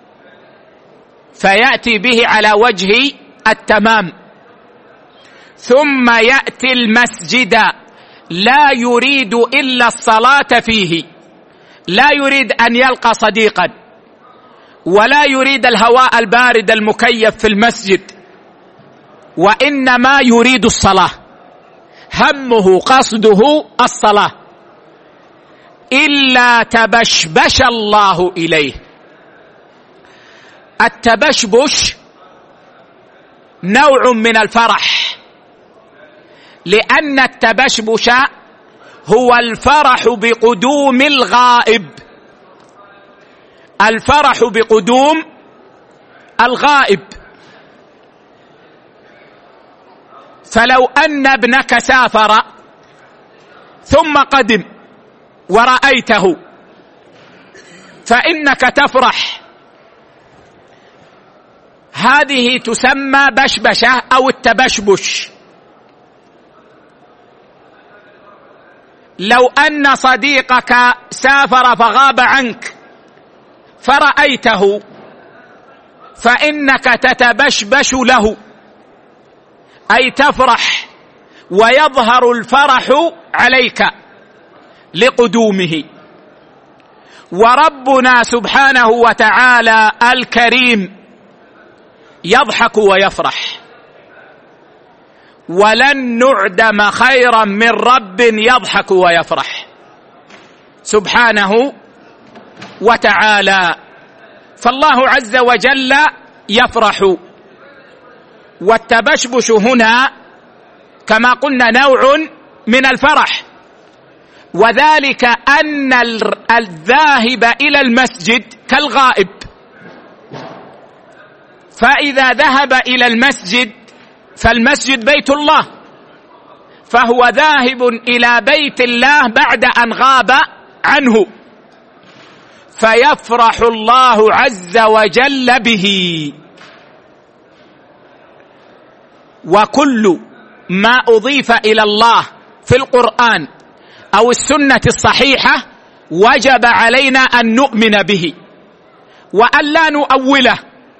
فيأتي به على وجه التمام، ثم يأتي المسجد لا يريد إلا الصلاة فيه، لا يريد أن يلقى صديقا، ولا يريد الهواء البارد المكيف في المسجد، وإنما يريد الصلاة، همه قصده الصلاة، إلا تبشبش الله إليه. التبشبش نوع من الفرح، لأن التبشبش هو الفرح بقدوم الغائب، الفرح بقدوم الغائب. فلو أن ابنك سافر ثم قدم ورأيته فإنك تفرح، هذه تسمى بشبشة أو التبشبش. لو أن صديقك سافر فغاب عنك فرأيته فإنك تتبشبش له، أي تفرح، ويظهر الفرح عليك لقدومه. وربنا سبحانه وتعالى الكريم يضحك ويفرح، ولن نعدم خيرا من رب يضحك ويفرح سبحانه وتعالى. فالله عز وجل يفرح، والتبشبش هنا كما قلنا نوع من الفرح، وذلك أن الذاهب إلى المسجد كالغائب، فإذا ذهب إلى المسجد فالمسجد بيت الله، فهو ذاهب إلى بيت الله بعد أن غاب عنه، فيفرح الله عز وجل به. وكل ما أضيف إلى الله في القرآن أو السنة الصحيحة وجب علينا أن نؤمن به وأن لا نؤوله،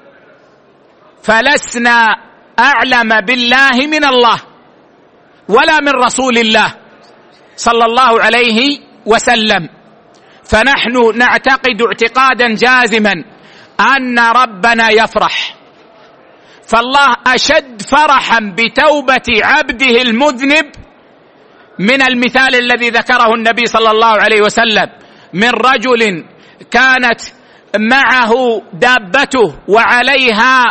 فلسنا أعلم بالله من الله ولا من رسول الله صلى الله عليه وسلم، فنحن نعتقد اعتقادا جازما أن ربنا يفرح. فالله أشد فرحا بتوبة عبده المذنب من المثال الذي ذكره النبي صلى الله عليه وسلم من رجل كانت معه دابته وعليها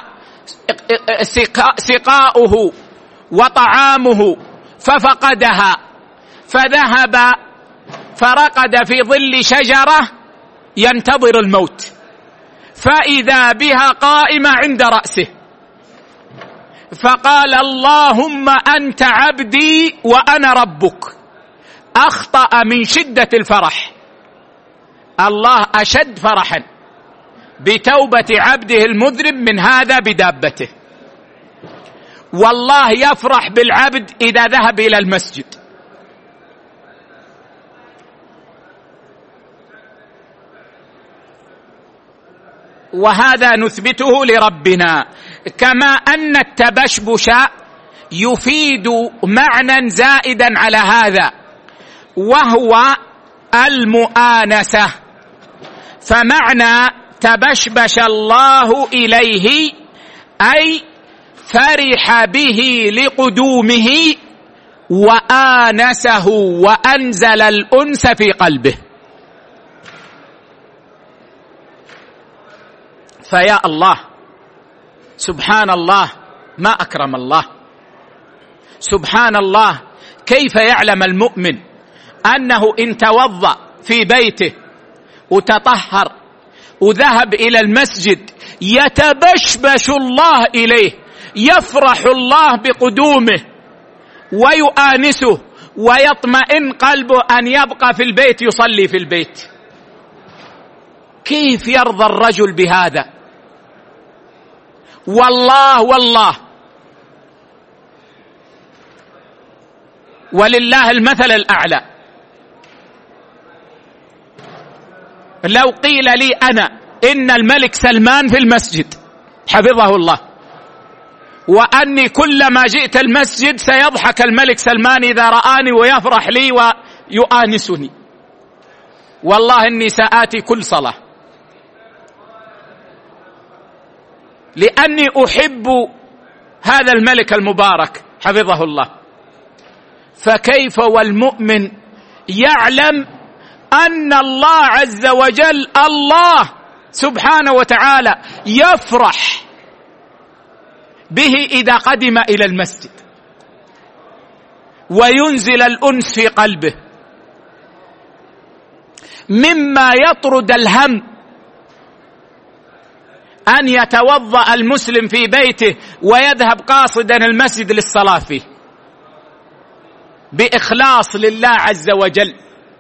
سقاؤه وطعامه ففقدها، فذهب فرقد في ظل شجرة ينتظر الموت، فإذا بها قائمة عند رأسه، فقال: اللهم أنت عبدي وأنا ربك. أخطأ من شدة الفرح. الله أشد فرحا بتوبة عبده المذنب من هذا بدابته. والله يفرح بالعبد إذا ذهب إلى المسجد. وهذا نثبته لربنا. كما أن التبشبش يفيد معنى زائدا على هذا، وهو المؤانسة. فمعنى تبشبش الله إليه أي فرح به لقدومه وآنسه وأنزل الأنس في قلبه. فيا الله، سبحان الله، ما أكرم الله، سبحان الله، كيف يعلم المؤمن أنه إن توضأ في بيته وتطهر وذهب إلى المسجد يتبشبش الله إليه، يفرح الله بقدومه ويؤانسه ويطمئن قلبه أن يبقى في البيت يصلي في البيت. كيف يرضى الرجل بهذا؟ والله والله ولله المثل الأعلى، لو قيل لي أنا إن الملك سلمان في المسجد حفظه الله، وأني كلما جئت المسجد سيضحك الملك سلمان إذا رآني ويفرح لي ويؤانسني، والله إني سآتي كل صلاة، لأني أحب هذا الملك المبارك حفظه الله. فكيف والمؤمن يعلم أن الله عز وجل الله سبحانه وتعالى يفرح به إذا قدم إلى المسجد وينزل الأنس في قلبه، مما يطرد الهم أن يتوضأ المسلم في بيته ويذهب قاصدا المسجد للصلاة فيه بإخلاص لله عز وجل.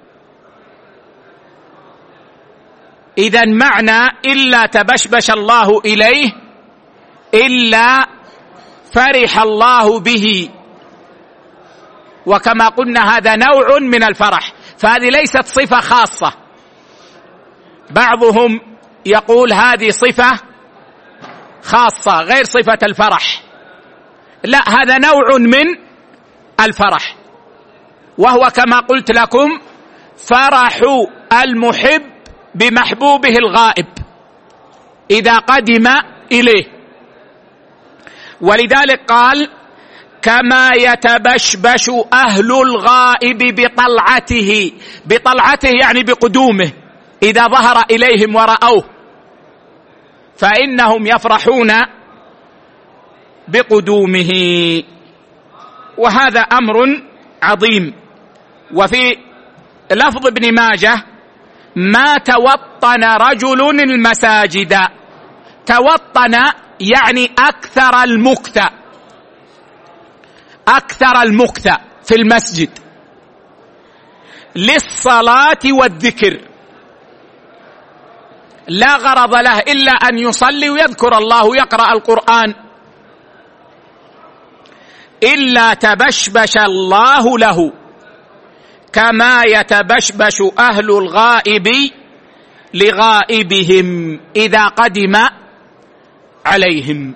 إذن معنى إلا تبشبش الله إليه إلا فرح الله به، وكما قلنا هذا نوع من الفرح، فهذه ليست صفة خاصة. بعضهم يقول هذه صفة خاصة غير صفة الفرح، لا، هذا نوع من الفرح، وهو كما قلت لكم فرح المحب بمحبوبه الغائب إذا قدم إليه. ولذلك قال كما يتبشبش أهل الغائب بطلعته، بطلعته يعني بقدومه، إذا ظهر إليهم ورأوه فإنهم يفرحون بقدومه. وهذا أمر عظيم. وفي لفظ ابن ماجه ما توطن رجل المساجد، توطن يعني أكثر المكث، أكثر المكث في المسجد للصلاة والذكر، لا غرض له إلا أن يصلي ويذكر الله ويقرأ القرآن، إلا تبشبش الله له كما يتبشبش أهل الغائب لغائبهم إذا قدم عليهم.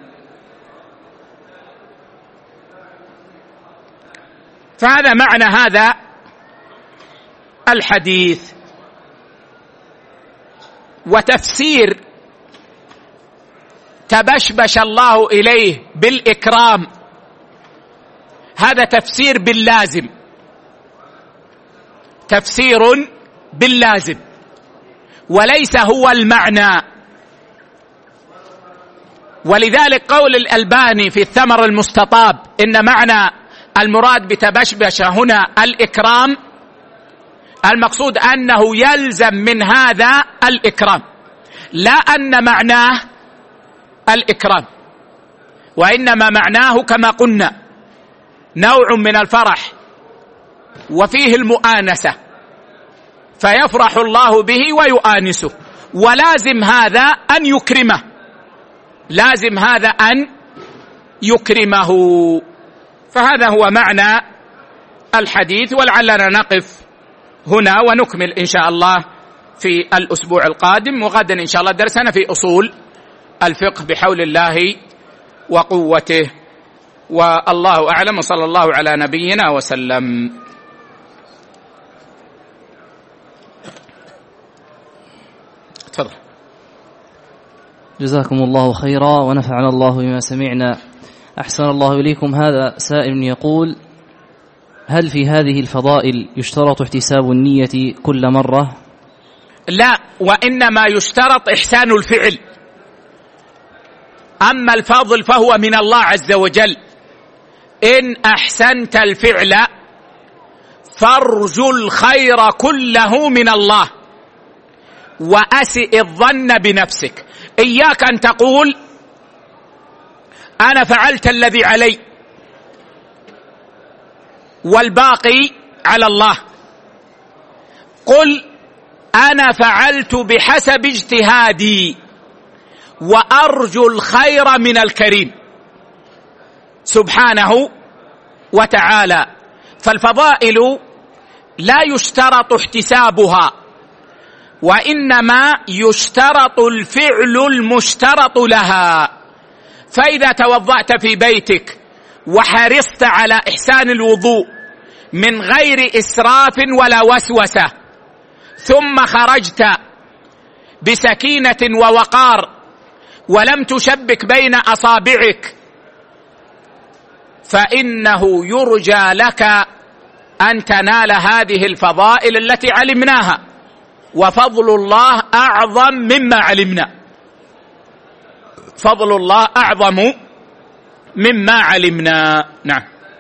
فهذا معنى هذا الحديث. وتفسير تبشبش الله إليه بالإكرام هذا تفسير باللازم، تفسير باللازم وليس هو المعنى. ولذلك قول الألباني في الثمر المستطاب إن معنى المراد بتبشبش هنا الإكرام، المقصود أنه يلزم من هذا الإكرام، لا أن معناه الإكرام، وإنما معناه كما قلنا نوع من الفرح وفيه المؤانسة، فيفرح الله به ويؤانسه. ولازم هذا أن يكرمه، لازم هذا أن يكرمه. فهذا هو معنى الحديث، ولعلنا نقف هنا ونكمل إن شاء الله في الأسبوع القادم، وغدا إن شاء الله درسنا في أصول الفقه بحول الله وقوته. والله أعلم، صلى الله على نبينا وسلم. تفضل. جزاكم الله خيرا ونفعنا الله بما سمعنا. أحسن الله إليكم. هذا سائل يقول: هل في هذه الفضائل يشترط احتساب النية كل مرة؟ لا، وإنما يشترط إحسان الفعل. أما الفضل فهو من الله عز وجل. إن أحسنت الفعل فارجو الخير كله من الله وأسئ الظن بنفسك. إياك أن تقول أنا فعلت الذي علي والباقي على الله. قل أنا فعلت بحسب اجتهادي وأرجو الخير من الكريم سبحانه وتعالى. فالفضائل لا يشترط احتسابها، وإنما يشترط الفعل المشترط لها. فإذا توضأت في بيتك وحرصت على إحسان الوضوء من غير إسراف ولا وسوسة، ثم خرجت بسكينة ووقار ولم تشبك بين أصابعك، فإنه يرجى لك أن تنال هذه الفضائل التي علمناها، وفضل الله أعظم مما علمنا، فضل الله أعظم مما علمنا. نعم.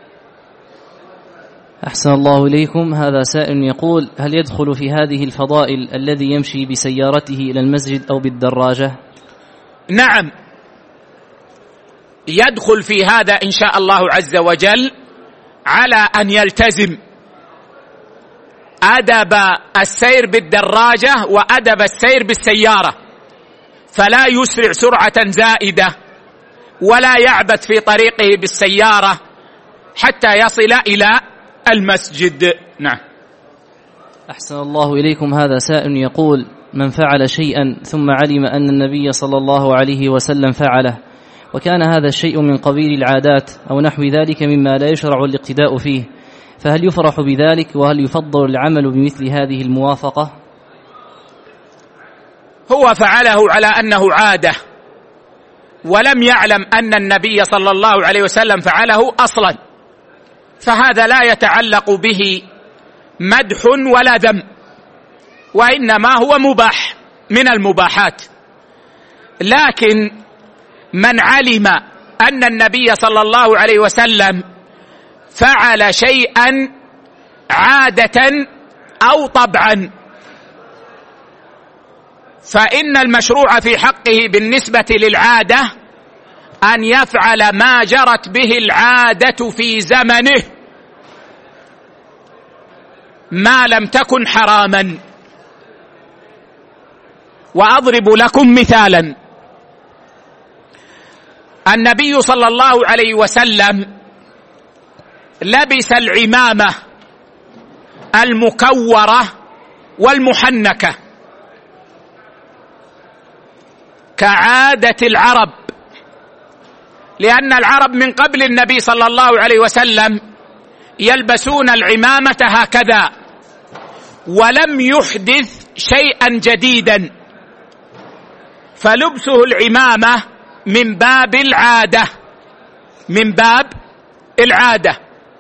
أحسن الله إليكم. هذا سائل يقول: هل يدخل في هذه الفضائل الذي يمشي بسيارته إلى المسجد أو بالدراجة؟ نعم، يدخل في هذا إن شاء الله عز وجل، على أن يلتزم أدب السير بالدراجة وأدب السير بالسيارة، فلا يسرع سرعة زائدة ولا يعبث في طريقه بالسيارة حتى يصل إلى المسجد. نعم. أحسن الله إليكم. هذا سائل يقول: من فعل شيئا ثم علم أن النبي صلى الله عليه وسلم فعله، وكان هذا الشيء من قبيل العادات أو نحو ذلك مما لا يشرع الاقتداء فيه، فهل يفرح بذلك؟ وهل يفضل العمل بمثل هذه الموافقة؟ هو فعله على أنه عادة، ولم يعلم أن النبي صلى الله عليه وسلم فعله أصلا، فهذا لا يتعلق به مدح ولا ذم، وإنما هو مباح من المباحات. لكن من علم أن النبي صلى الله عليه وسلم فعل شيئا عادة أو طبعا، فإن المشروع في حقه بالنسبة للعادة أن يفعل ما جرت به العادة في زمنه ما لم تكن حراما. وأضرب لكم مثالا: النبي صلى الله عليه وسلم لبس العمامة المكورة والمحنكة كعادة العرب، لأن العرب من قبل النبي صلى الله عليه وسلم يلبسون العمامة هكذا، ولم يحدث شيئا جديدا، فلبسه العمامة من باب العادة، من باب العادة.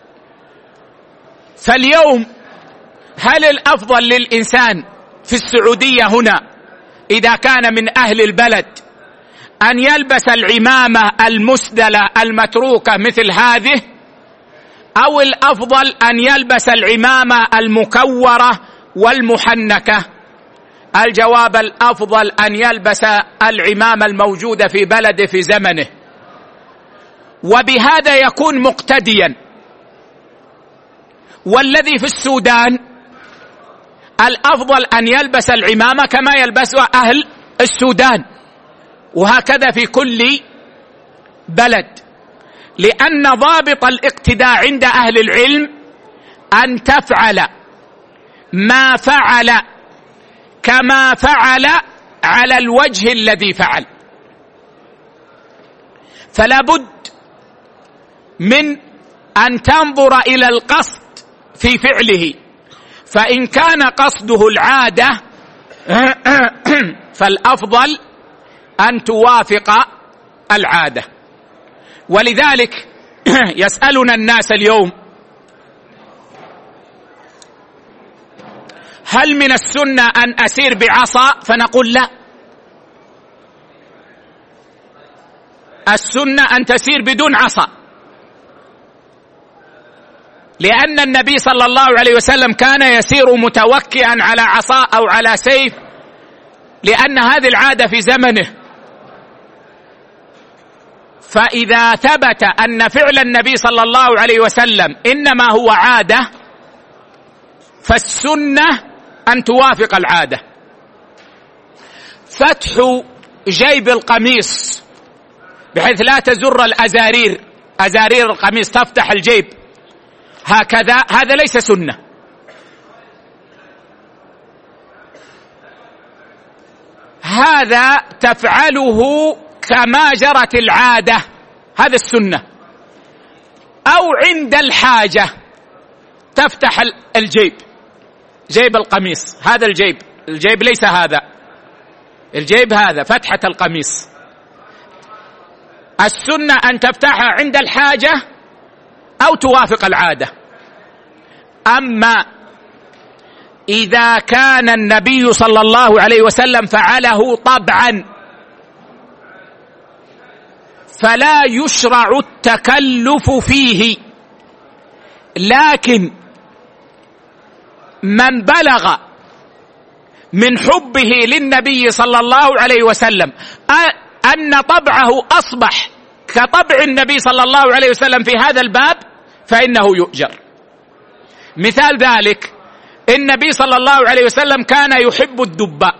فاليوم هل الأفضل للإنسان في السعودية هنا إذا كان من أهل البلد أن يلبس العمامة المسدلة المتروكة مثل هذه، أو الأفضل أن يلبس العمامة المكورة والمحنكة؟ الجواب: الأفضل أن يلبس العمامة الموجودة في بلده في زمنه، وبهذا يكون مقتديا. والذي في السودان الأفضل أن يلبس العمامة كما يلبسها أهل السودان، وهكذا في كل بلد، لأن ضابط الاقتداء عند أهل العلم أن تفعل ما فعل كما فعل على الوجه الذي فعل. فلا بد من أن تنظر إلى القصد في فعله، فإن كان قصده العادة فالأفضل أن توافق العادة. ولذلك يسألنا الناس اليوم: هل من السنة أن أسير بعصا؟ فنقول لا، السنة أن تسير بدون عصا، لأن النبي صلى الله عليه وسلم كان يسير متوكئا على عصا أو على سيف، لأن هذه العادة في زمنه. فإذا ثبت أن فعل النبي صلى الله عليه وسلم إنما هو عادة، فالسنة أن توافق العادة. فتح جيب القميص بحيث لا تزر الأزارير، أزارير القميص تفتح الجيب هكذا، هذا ليس سنة. هذا تفعله كما جرت العادة، هذا السنة. أو عند الحاجة تفتح الجيب، جيب القميص، هذا الجيب، الجيب ليس هذا، الجيب هذا فتحة القميص. السنة أن تفتحها عند الحاجة أو توافق العادة. أما إذا كان النبي صلى الله عليه وسلم فعله طبعا فلا يشرع التكلف فيه، لكن من بلغ من حبه للنبي صلى الله عليه وسلم أن طبعه أصبح كطبع النبي صلى الله عليه وسلم في هذا الباب فإنه يؤجر. مثال ذلك: النبي صلى الله عليه وسلم كان يحب الدباء،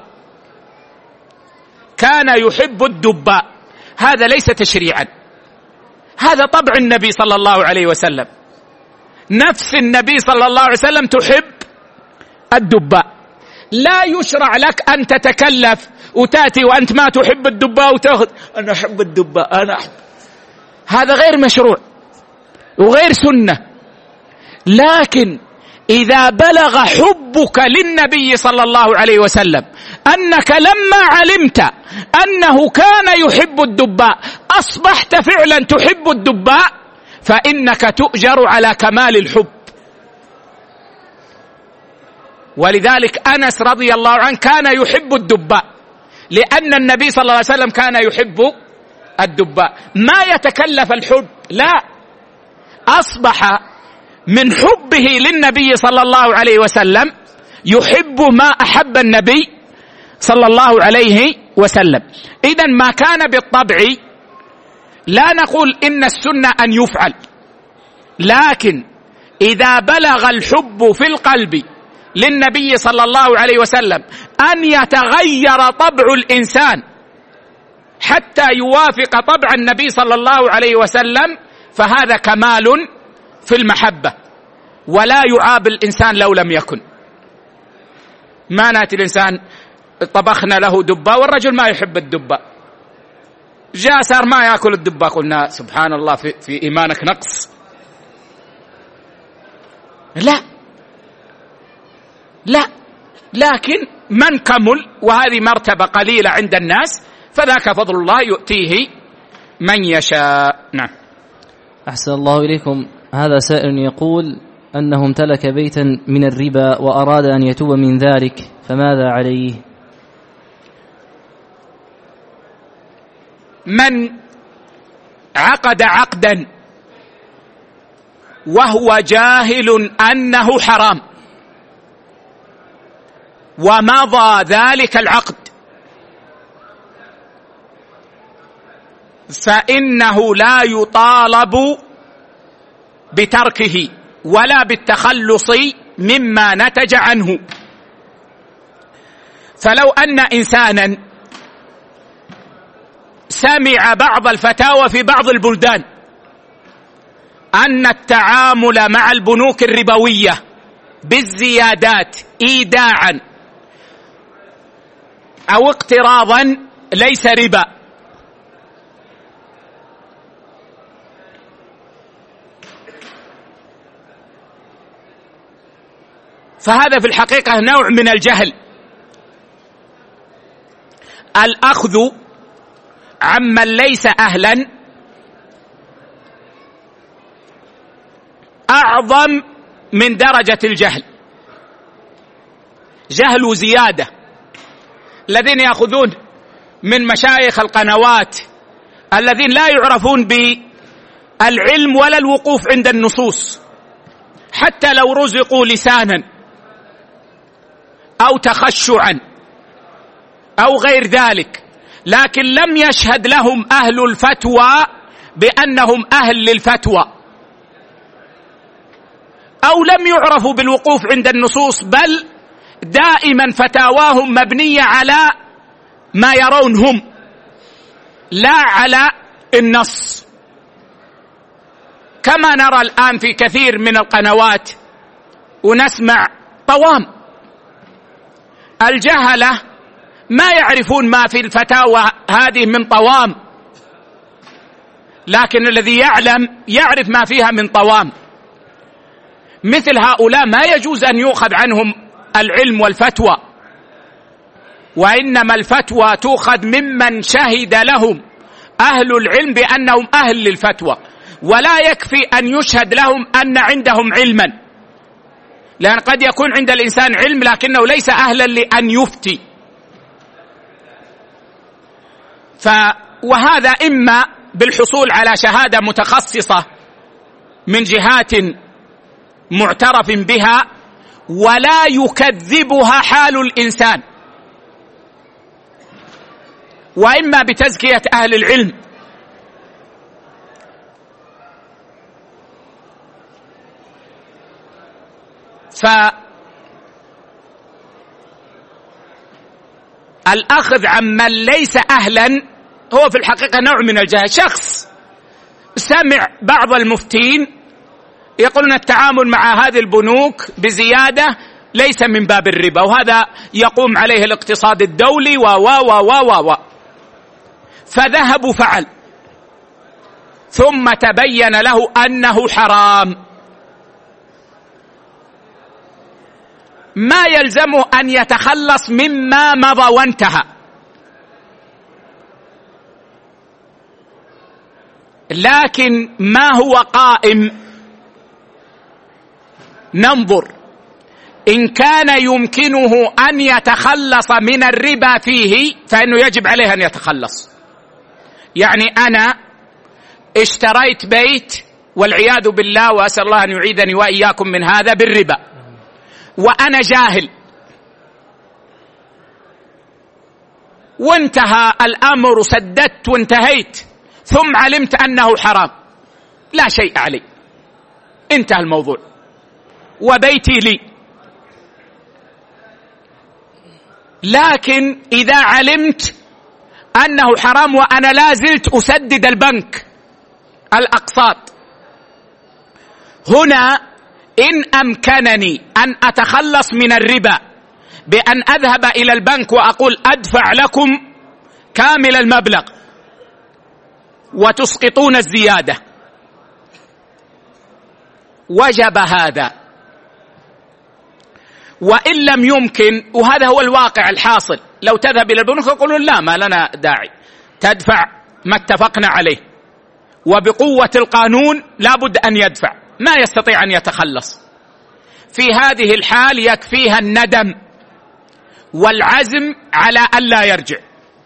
كان يحب الدباء، هذا ليس تشريعا، هذا طبع النبي صلى الله عليه وسلم. نفس النبي صلى الله عليه وسلم تحب الدباء، لا يشرع لك أن تتكلف وتأتي وأنت ما تحب الدباء وتأخذ أنا أحب الدباء أنا أحب، هذا غير مشروع وغير سنة. لكن إذا بلغ حبك للنبي صلى الله عليه وسلم أنك لما علمت أنه كان يحب الدباء أصبحت فعلا تحب الدباء، فإنك تؤجر على كمال الحب. ولذلك أنس رضي الله عنه كان يحب الدباء، لأن النبي صلى الله عليه وسلم كان يحب الدباء، ما يتكلف الحب، لا، أصبح من حبه للنبي صلى الله عليه وسلم يحب ما أحب النبي صلى الله عليه وسلم. إذن ما كان بالطبع لا نقول إن السنة أن يفعل، لكن إذا بلغ الحب في القلب للنبي صلى الله عليه وسلم أن يتغير طبع الإنسان حتى يوافق طبع النبي صلى الله عليه وسلم، فهذا كمال في المحبة، ولا يعاب الإنسان لو لم يكن. ما نأتي الإنسان طبخنا له دبة والرجل ما يحب الدبة، جاء صار ما يأكل الدبة، قلنا سبحان الله في, في إيمانك نقص. لا لا، لكن من كمل، وهذه مرتبة قليلة عند الناس، فذاك فضل الله يؤتيه من يشاء. نعم. أحسن الله إليكم. هذا سائل يقول أنه امتلك بيتا من الربا وأراد أن يتوب من ذلك، فماذا عليه؟ من عقد عقدا وهو جاهل أنه حرام ومضى ذلك العقد فإنه لا يطالب بتركه ولا بالتخلص مما نتج عنه، فلو أن إنسانا سمع بعض الفتاوى في بعض البلدان أن التعامل مع البنوك الربوية بالزيادات إيداعا أو اقتراضا ليس ربا، فهذا في الحقيقة نوع من الجهل. الأخذ عمن ليس أهلا أعظم من درجة الجهل، جهل زيادة. الذين يأخذون من مشايخ القنوات الذين لا يعرفون بالعلم ولا الوقوف عند النصوص، حتى لو رزقوا لسانا أو تخشعا أو غير ذلك، لكن لم يشهد لهم أهل الفتوى بأنهم أهل للفتوى، أو لم يعرفوا بالوقوف عند النصوص، بل دائما فتاواهم مبنية على ما يرون هم لا على النص، كما نرى الآن في كثير من القنوات ونسمع طوام. الجهلة ما يعرفون ما في الفتاوى هذه من طوام، لكن الذي يعلم يعرف ما فيها من طوام. مثل هؤلاء ما يجوز أن يؤخذ عنهم العلم والفتوى، وإنما الفتوى تؤخذ ممن شهد لهم أهل العلم بأنهم أهل للفتوى، ولا يكفي أن يشهد لهم أن عندهم علما، لأن قد يكون عند الإنسان علم لكنه ليس أهلا لأن يفتي. ف وهذا إما بالحصول على شهادة متخصصة من جهات معترف بها ولا يكذبها حال الإنسان، وإما بتزكية أهل العلم. فالأخذ عمن ليس أهلا هو في الحقيقة نوع من الجهل. شخص سمع بعض المفتين يقولون التعامل مع هذه البنوك بزيادة ليس من باب الربا، وهذا يقوم عليه الاقتصاد الدولي و و و و و فذهب وفعل، ثم تبين له أنه حرام. ما يلزمه أن يتخلص مما مضى وانتهى، لكن ما هو قائم ننظر إن كان يمكنه أن يتخلص من الربا فيه فإنه يجب عليه أن يتخلص. يعني أنا اشتريت بيت والعياذ بالله، وأسأل الله أن يعيدني وإياكم من هذا بالربا، وأنا جاهل، وانتهى الأمر سددت وانتهيت، ثم علمت أنه حرام، لا شيء علي، انتهى الموضوع وبيتي لي. لكن إذا علمت أنه حرام وأنا لا زلت أسدد البنك الأقساط، هنا إن أمكنني أن أتخلص من الربا بأن أذهب إلى البنك وأقول أدفع لكم كامل المبلغ وتسقطون الزيادة، وجب هذا. وإن لم يمكن، وهذا هو الواقع الحاصل، لو تذهب إلى البنوك يقولون لا، ما لنا داعي، تدفع ما اتفقنا عليه، وبقوة القانون لا بد أن يدفع، ما يستطيع أن يتخلص. في هذه الحال يكفيها الندم والعزم على أن لا يرجع،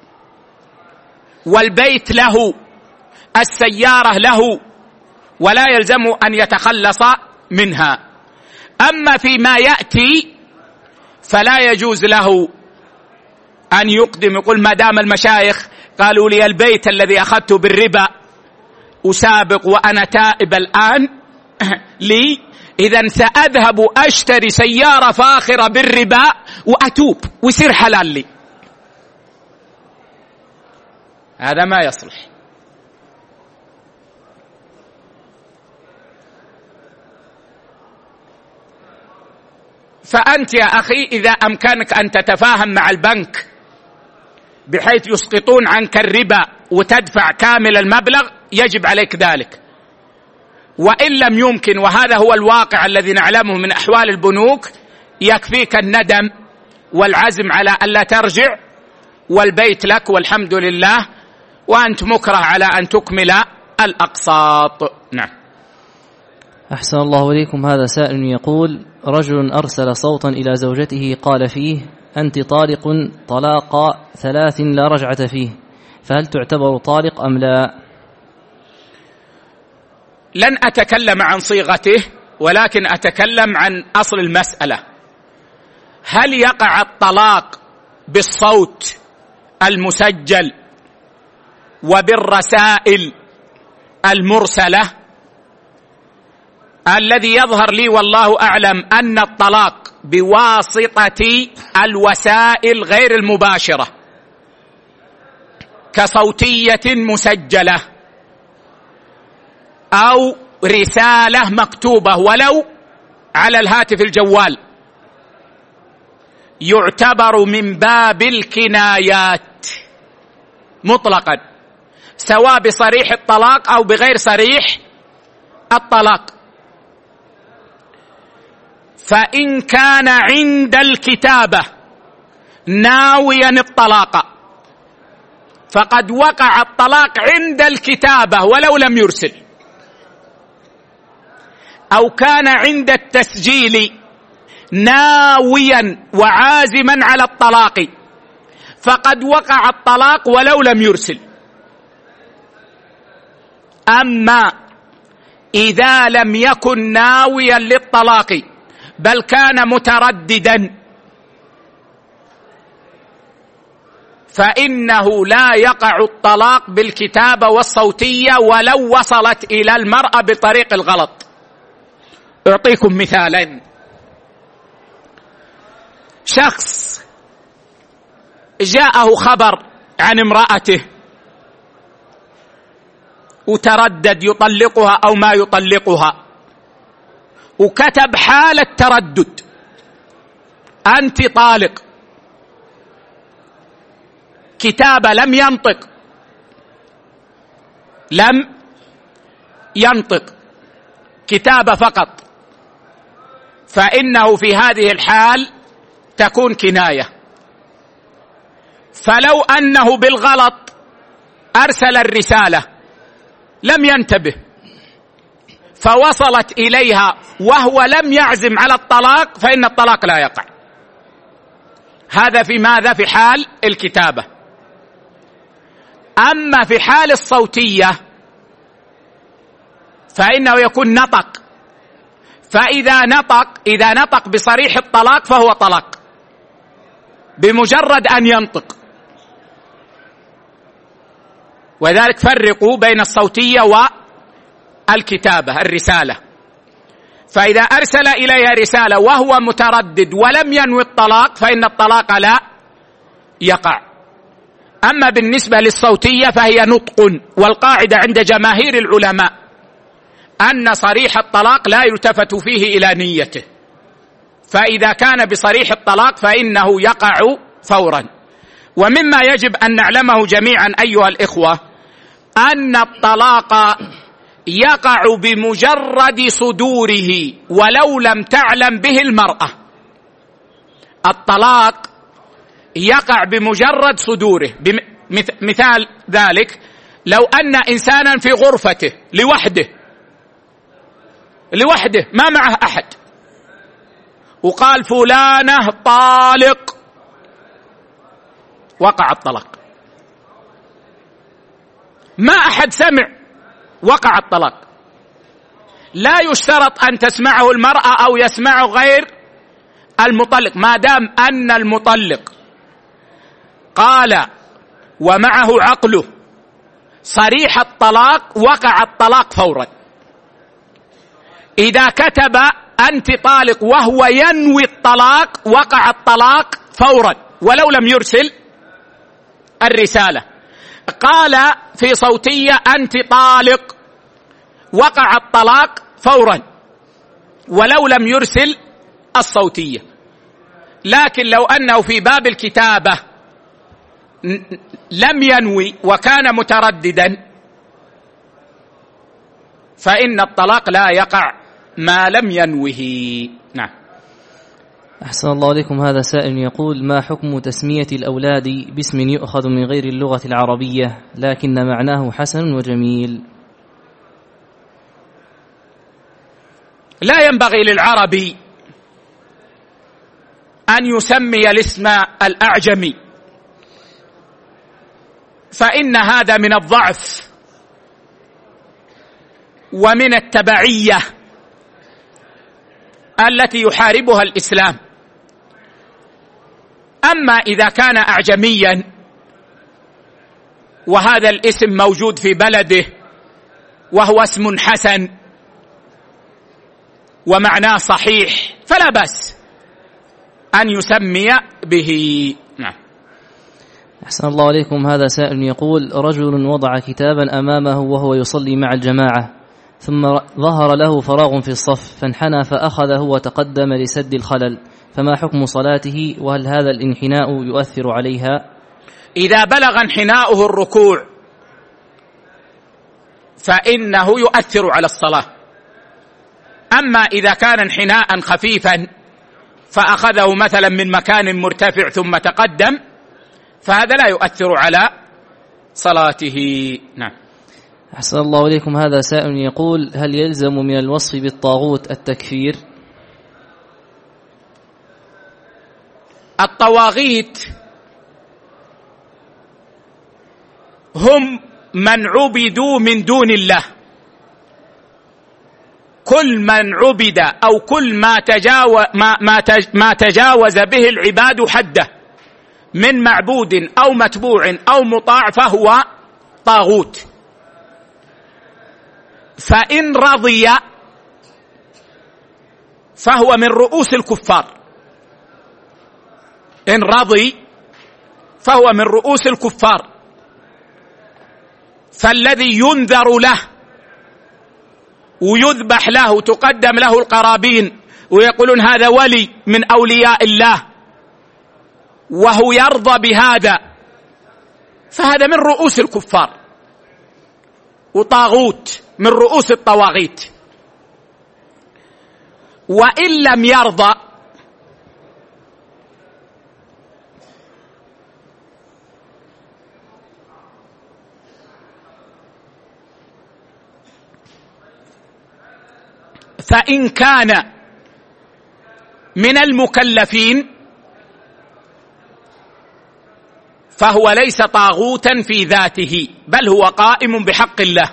والبيت له، السيارة له، ولا يلزم أن يتخلص منها. أما فيما يأتي فلا يجوز له أن يقدم يقول ما دام المشايخ قالوا لي البيت الذي أخذته بالربا أسابق وأنا تائب الآن لي، إذن سأذهب أشتري سيارة فاخرة بالربا وأتوب ويصير حلال لي. هذا ما يصلح. فأنت يا أخي إذا أمكنك أن تتفاهم مع البنك بحيث يسقطون عنك الربا وتدفع كامل المبلغ يجب عليك ذلك، وإن لم يمكن، وهذا هو الواقع الذي نعلمه من أحوال البنوك، يكفيك الندم والعزم على ألا ترجع والبيت لك والحمد لله، وأنت مكره على أن تكمل الأقساط. نعم. أحسن الله إليكم. هذا سائل يقول: رجل أرسل صوتا إلى زوجته قال فيه: أنت طالق طلاق ثلاث لا رجعة فيه، فهل تعتبر طالق أم لا؟ لن أتكلم عن صيغته، ولكن أتكلم عن أصل المسألة. هل يقع الطلاق بالصوت المسجل وبالرسائل المرسلة؟ الذي يظهر لي والله أعلم أن الطلاق بواسطة الوسائل غير المباشرة كصوتية مسجلة أو رسالة مكتوبة ولو على الهاتف الجوال يعتبر من باب الكنايات مطلقا، سواء بصريح الطلاق أو بغير صريح الطلاق. فإن كان عند الكتابة ناويا الطلاق فقد وقع الطلاق عند الكتابة ولو لم يرسل، أو كان عند التسجيل ناويا وعازما على الطلاق فقد وقع الطلاق ولو لم يرسل. أما إذا لم يكن ناويا للطلاق بل كان مترددا فإنه لا يقع الطلاق بالكتابة والصوتية ولو وصلت إلى المرأة بطريق الغلط. أعطيكم مثالا. شخص جاءه خبر عن امرأته وتردد يطلقها أو ما يطلقها، وكتب حالة تردد: أنت طالق. كتابة لم ينطق لم ينطق كتابة فقط، فإنه في هذه الحال تكون كناية. فلو أنه بالغلط أرسل الرسالة لم ينتبه فوصلت إليها وهو لم يعزم على الطلاق فإن الطلاق لا يقع. هذا في ماذا؟ في حال الكتابة. أما في حال الصوتية فإنه يكون نطق، فإذا نطق إذا نطق بصريح الطلاق فهو طلاق بمجرد أن ينطق. وذلك فرقوا بين الصوتية والكتابة الرسالة. فإذا أرسل إليها رسالة وهو متردد ولم ينوي الطلاق فإن الطلاق لا يقع. أما بالنسبة للصوتية فهي نطق، والقاعدة عند جماهير العلماء أن صريح الطلاق لا يلتفت فيه إلى نيته، فإذا كان بصريح الطلاق فإنه يقع فورا. ومما يجب أن نعلمه جميعا أيها الإخوة أن الطلاق يقع بمجرد صدوره ولو لم تعلم به المرأة. الطلاق يقع بمجرد صدوره. مثال ذلك لو أن إنسانا في غرفته لوحده لوحده ما معه أحد وقال فلانة طالق، وقع الطلاق. ما أحد سمع، وقع الطلاق. لا يشترط أن تسمعه المرأة أو يسمعه غير المطلق، ما دام أن المطلق قال ومعه عقله صريح الطلاق وقع الطلاق فورا. إذا كتب أنت طالق وهو ينوي الطلاق وقع الطلاق فورا ولو لم يرسل الرسالة. قال في صوتية أنت طالق وقع الطلاق فورا ولو لم يرسل الصوتية. لكن لو أنه في باب الكتابة لم ينوي وكان مترددا فإن الطلاق لا يقع ما لم ينوه. نعم. أحسن الله عليكم. هذا سائل يقول: ما حكم تسمية الأولاد باسم يؤخذ من غير اللغة العربية لكن معناه حسن وجميل؟ لا ينبغي للعربي أن يسمي الاسم الأعجمي، فإن هذا من الضعف ومن التبعية التي يحاربها الإسلام. أما إذا كان أعجميا وهذا الاسم موجود في بلده وهو اسم حسن ومعناه صحيح فلا بأس أن يسمي به. نعم. أحسن الله عليكم. هذا سائل يقول: رجل وضع كتابا أمامه وهو يصلي مع الجماعة ثم ظهر له فراغ في الصف فانحنى فأخذه وتقدم لسد الخلل، فما حكم صلاته وهل هذا الانحناء يؤثر عليها؟ إذا بلغ انحناؤه الركوع فإنه يؤثر على الصلاة. أما إذا كان انحناء خفيفا فأخذه مثلا من مكان مرتفع ثم تقدم فهذا لا يؤثر على صلاته. نعم. أحسن الله إليكم. هذا سائل يقول: هل يلزم من الوصف بالطاغوت التكفير؟ الطواغيت هم من عبدوا من دون الله، كل من عبد أو كل ما تجاوز, ما, ما, ما تجاوز به العباد حده من معبود أو متبوع أو مطاع فهو طاغوت. فإن رضي فهو من رؤوس الكفار، إن رضي فهو من رؤوس الكفار، فالذي ينذر له ويذبح له تقدم له القرابين ويقولون هذا ولي من أولياء الله وهو يرضى بهذا فهذا من رؤوس الكفار وطاغوت من رؤوس الطواغيت. وإن لم يرضى فإن كان من المكلفين فهو ليس طاغوتا في ذاته بل هو قائم بحق الله،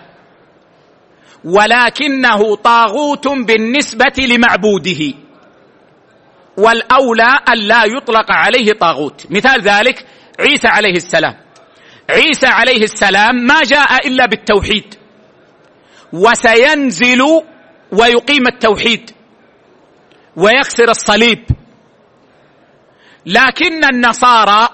ولكنه طاغوت بالنسبة لمعبوده، والأولى أن لا يطلق عليه طاغوت. مثال ذلك عيسى عليه السلام. عيسى عليه السلام ما جاء إلا بالتوحيد وسينزل ويقيم التوحيد ويكسر الصليب، لكن النصارى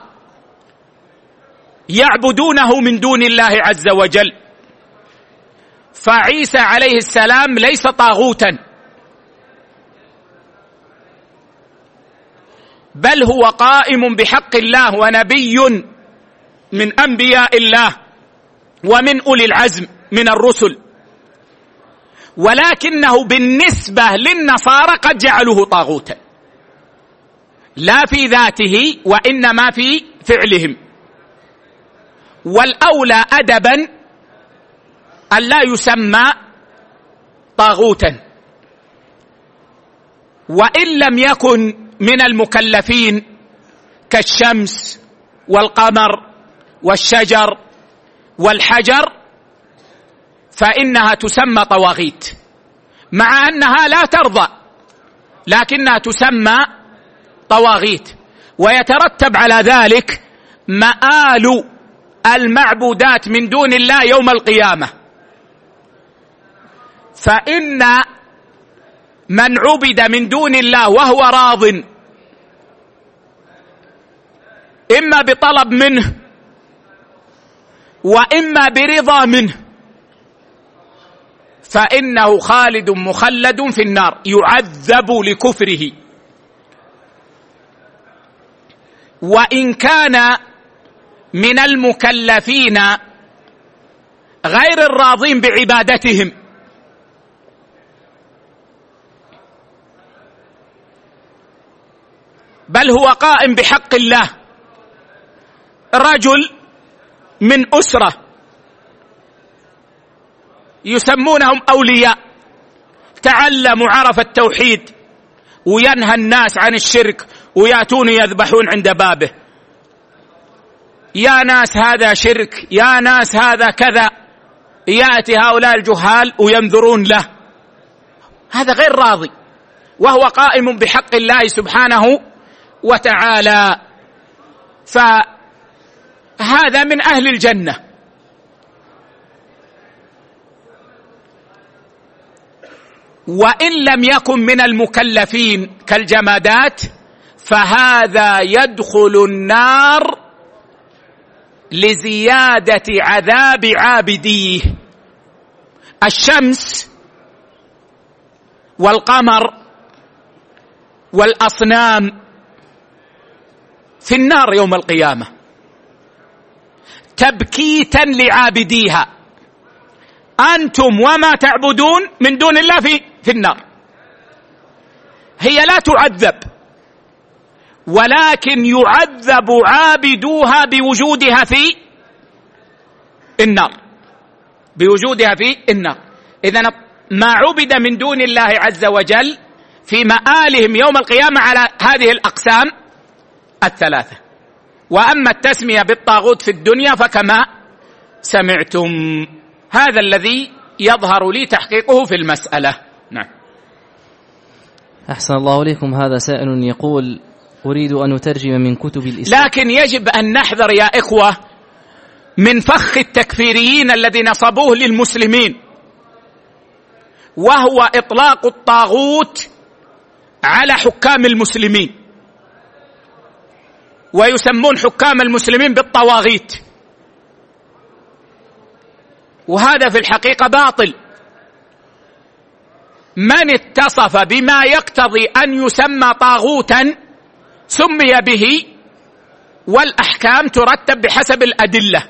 يعبدونه من دون الله عز وجل، فعيسى عليه السلام ليس طاغوتا بل هو قائم بحق الله ونبي من أنبياء الله ومن أولي العزم من الرسل، ولكنه بالنسبة للنصارى قد جعلوه طاغوتا لا في ذاته وإنما في فعلهم، والأولى أدبا أن لا يسمى طاغوتا. وإن لم يكن من المكلفين كالشمس والقمر والشجر والحجر فإنها تسمى طواغيت، مع أنها لا ترضى لكنها تسمى طواغيت، ويترتب على ذلك مآل المعبودات من دون الله يوم القيامة. فإن من عبد من دون الله وهو راض إما بطلب منه وإما برضا منه فإنه خالد مخلد في النار يعذب لكفره. وإن كان من المكلفين غير الراضين بعبادتهم بل هو قائم بحق الله، رجل من أسرة يسمونهم أولياء، تعلم وعرف التوحيد وينهى الناس عن الشرك ويأتون يذبحون عند بابه، يا ناس هذا شرك، يا ناس هذا كذا، يأتي هؤلاء الجهال وينذرون له، هذا غير راضي وهو قائم بحق الله سبحانه وتعالى، فهذا من أهل الجنة. وإن لم يكن من المكلفين كالجمادات فهذا يدخل النار لزيادة عذاب عابديه. الشمس والقمر والأصنام في النار يوم القيامة تبكيتا لعابديها، أنتم وما تعبدون من دون الله في, في النار. هي لا تعذب ولكن يعذب عابدوها بوجودها في النار، بوجودها في النار. إذن ما عبد من دون الله عز وجل في مآلهم يوم القيامة على هذه الأقسام الثلاثة. وأما التسمية بالطاغوت في الدنيا فكما سمعتم، هذا الذي يظهر لي تحقيقه في المسألة. نعم. أحسن الله إليكم. هذا سائل يقول: أريد أن أترجم من كتب الإسلام. لكن يجب أن نحذر يا إخوة من فخ التكفيريين الذي نصبوه للمسلمين، وهو إطلاق الطاغوت على حكام المسلمين، ويسمون حكام المسلمين بالطواغيت، وهذا في الحقيقة باطل. من اتصف بما يقتضي أن يسمى طاغوتا سمي به، والأحكام ترتب بحسب الأدلة.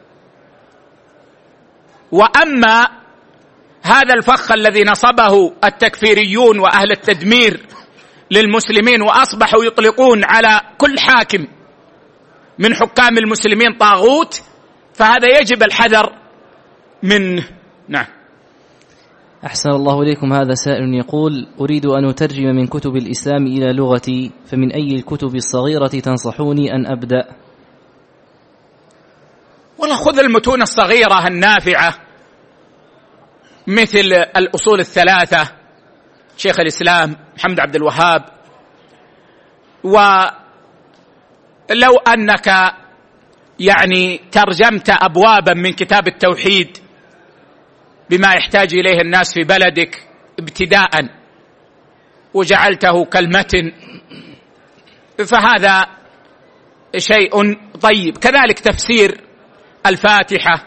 وأما هذا الفخ الذي نصبه التكفيريون وأهل التدمير للمسلمين وأصبحوا يطلقون على كل حاكم من حكام المسلمين طاغوت، فهذا يجب الحذر منه. نعم. أحسن الله إليكم. هذا سائل يقول: أريد أن أترجم من كتب الإسلام إلى لغتي، فمن أي الكتب الصغيرة تنصحوني أن أبدأ؟ والله خذ المتون الصغيرة النافعة مثل الأصول الثلاثة شيخ الإسلام محمد عبد الوهاب. ولو أنك يعني ترجمت أبوابا من كتاب التوحيد بما يحتاج إليه الناس في بلدك ابتداء وجعلته كالمتن فهذا شيء طيب. كذلك تفسير الفاتحة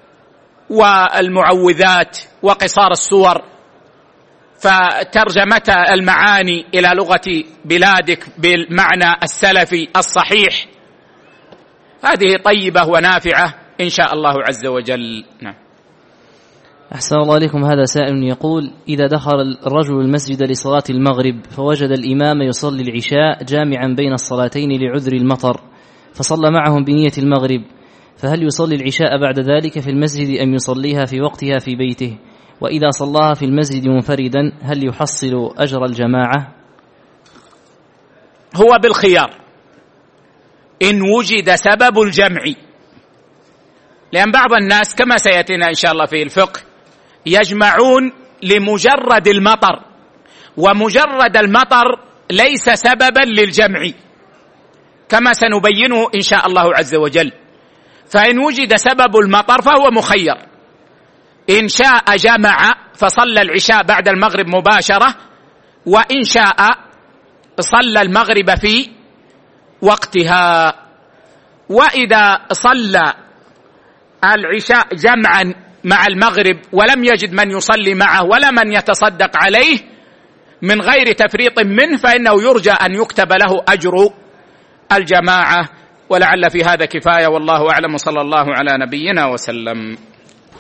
والمعوذات وقصار السور، فترجمت المعاني إلى لغة بلادك بالمعنى السلفي الصحيح، هذه طيبة ونافعة إن شاء الله عز وجل. نعم. أحسن الله عليكم. هذا سائل يقول: إذا دخل الرجل المسجد لصلاة المغرب فوجد الإمام يصلي العشاء جامعا بين الصلاتين لعذر المطر، فصلى معهم بنية المغرب، فهل يصلي العشاء بعد ذلك في المسجد أم يصليها في وقتها في بيته؟ وإذا صلاها في المسجد منفردا هل يحصل أجر الجماعة؟ هو بالخيار إن وجد سبب الجمع، لأن بعض الناس كما سيأتينا إن شاء الله في الفقه يجمعون لمجرد المطر، ومجرد المطر ليس سببا للجمع كما سنبينه إن شاء الله عز وجل. فإن وجد سبب المطر فهو مخير، إن شاء جمع فصلى العشاء بعد المغرب مباشرة، وإن شاء صلى المغرب في وقتها. وإذا صلى العشاء جمعا مع المغرب ولم يجد من يصلي معه ولا من يتصدق عليه من غير تفريط منه، فإنه يرجى أن يكتب له أجر الجماعة. ولعل في هذا كفاية، والله أعلم، صلى الله على نبينا وسلم.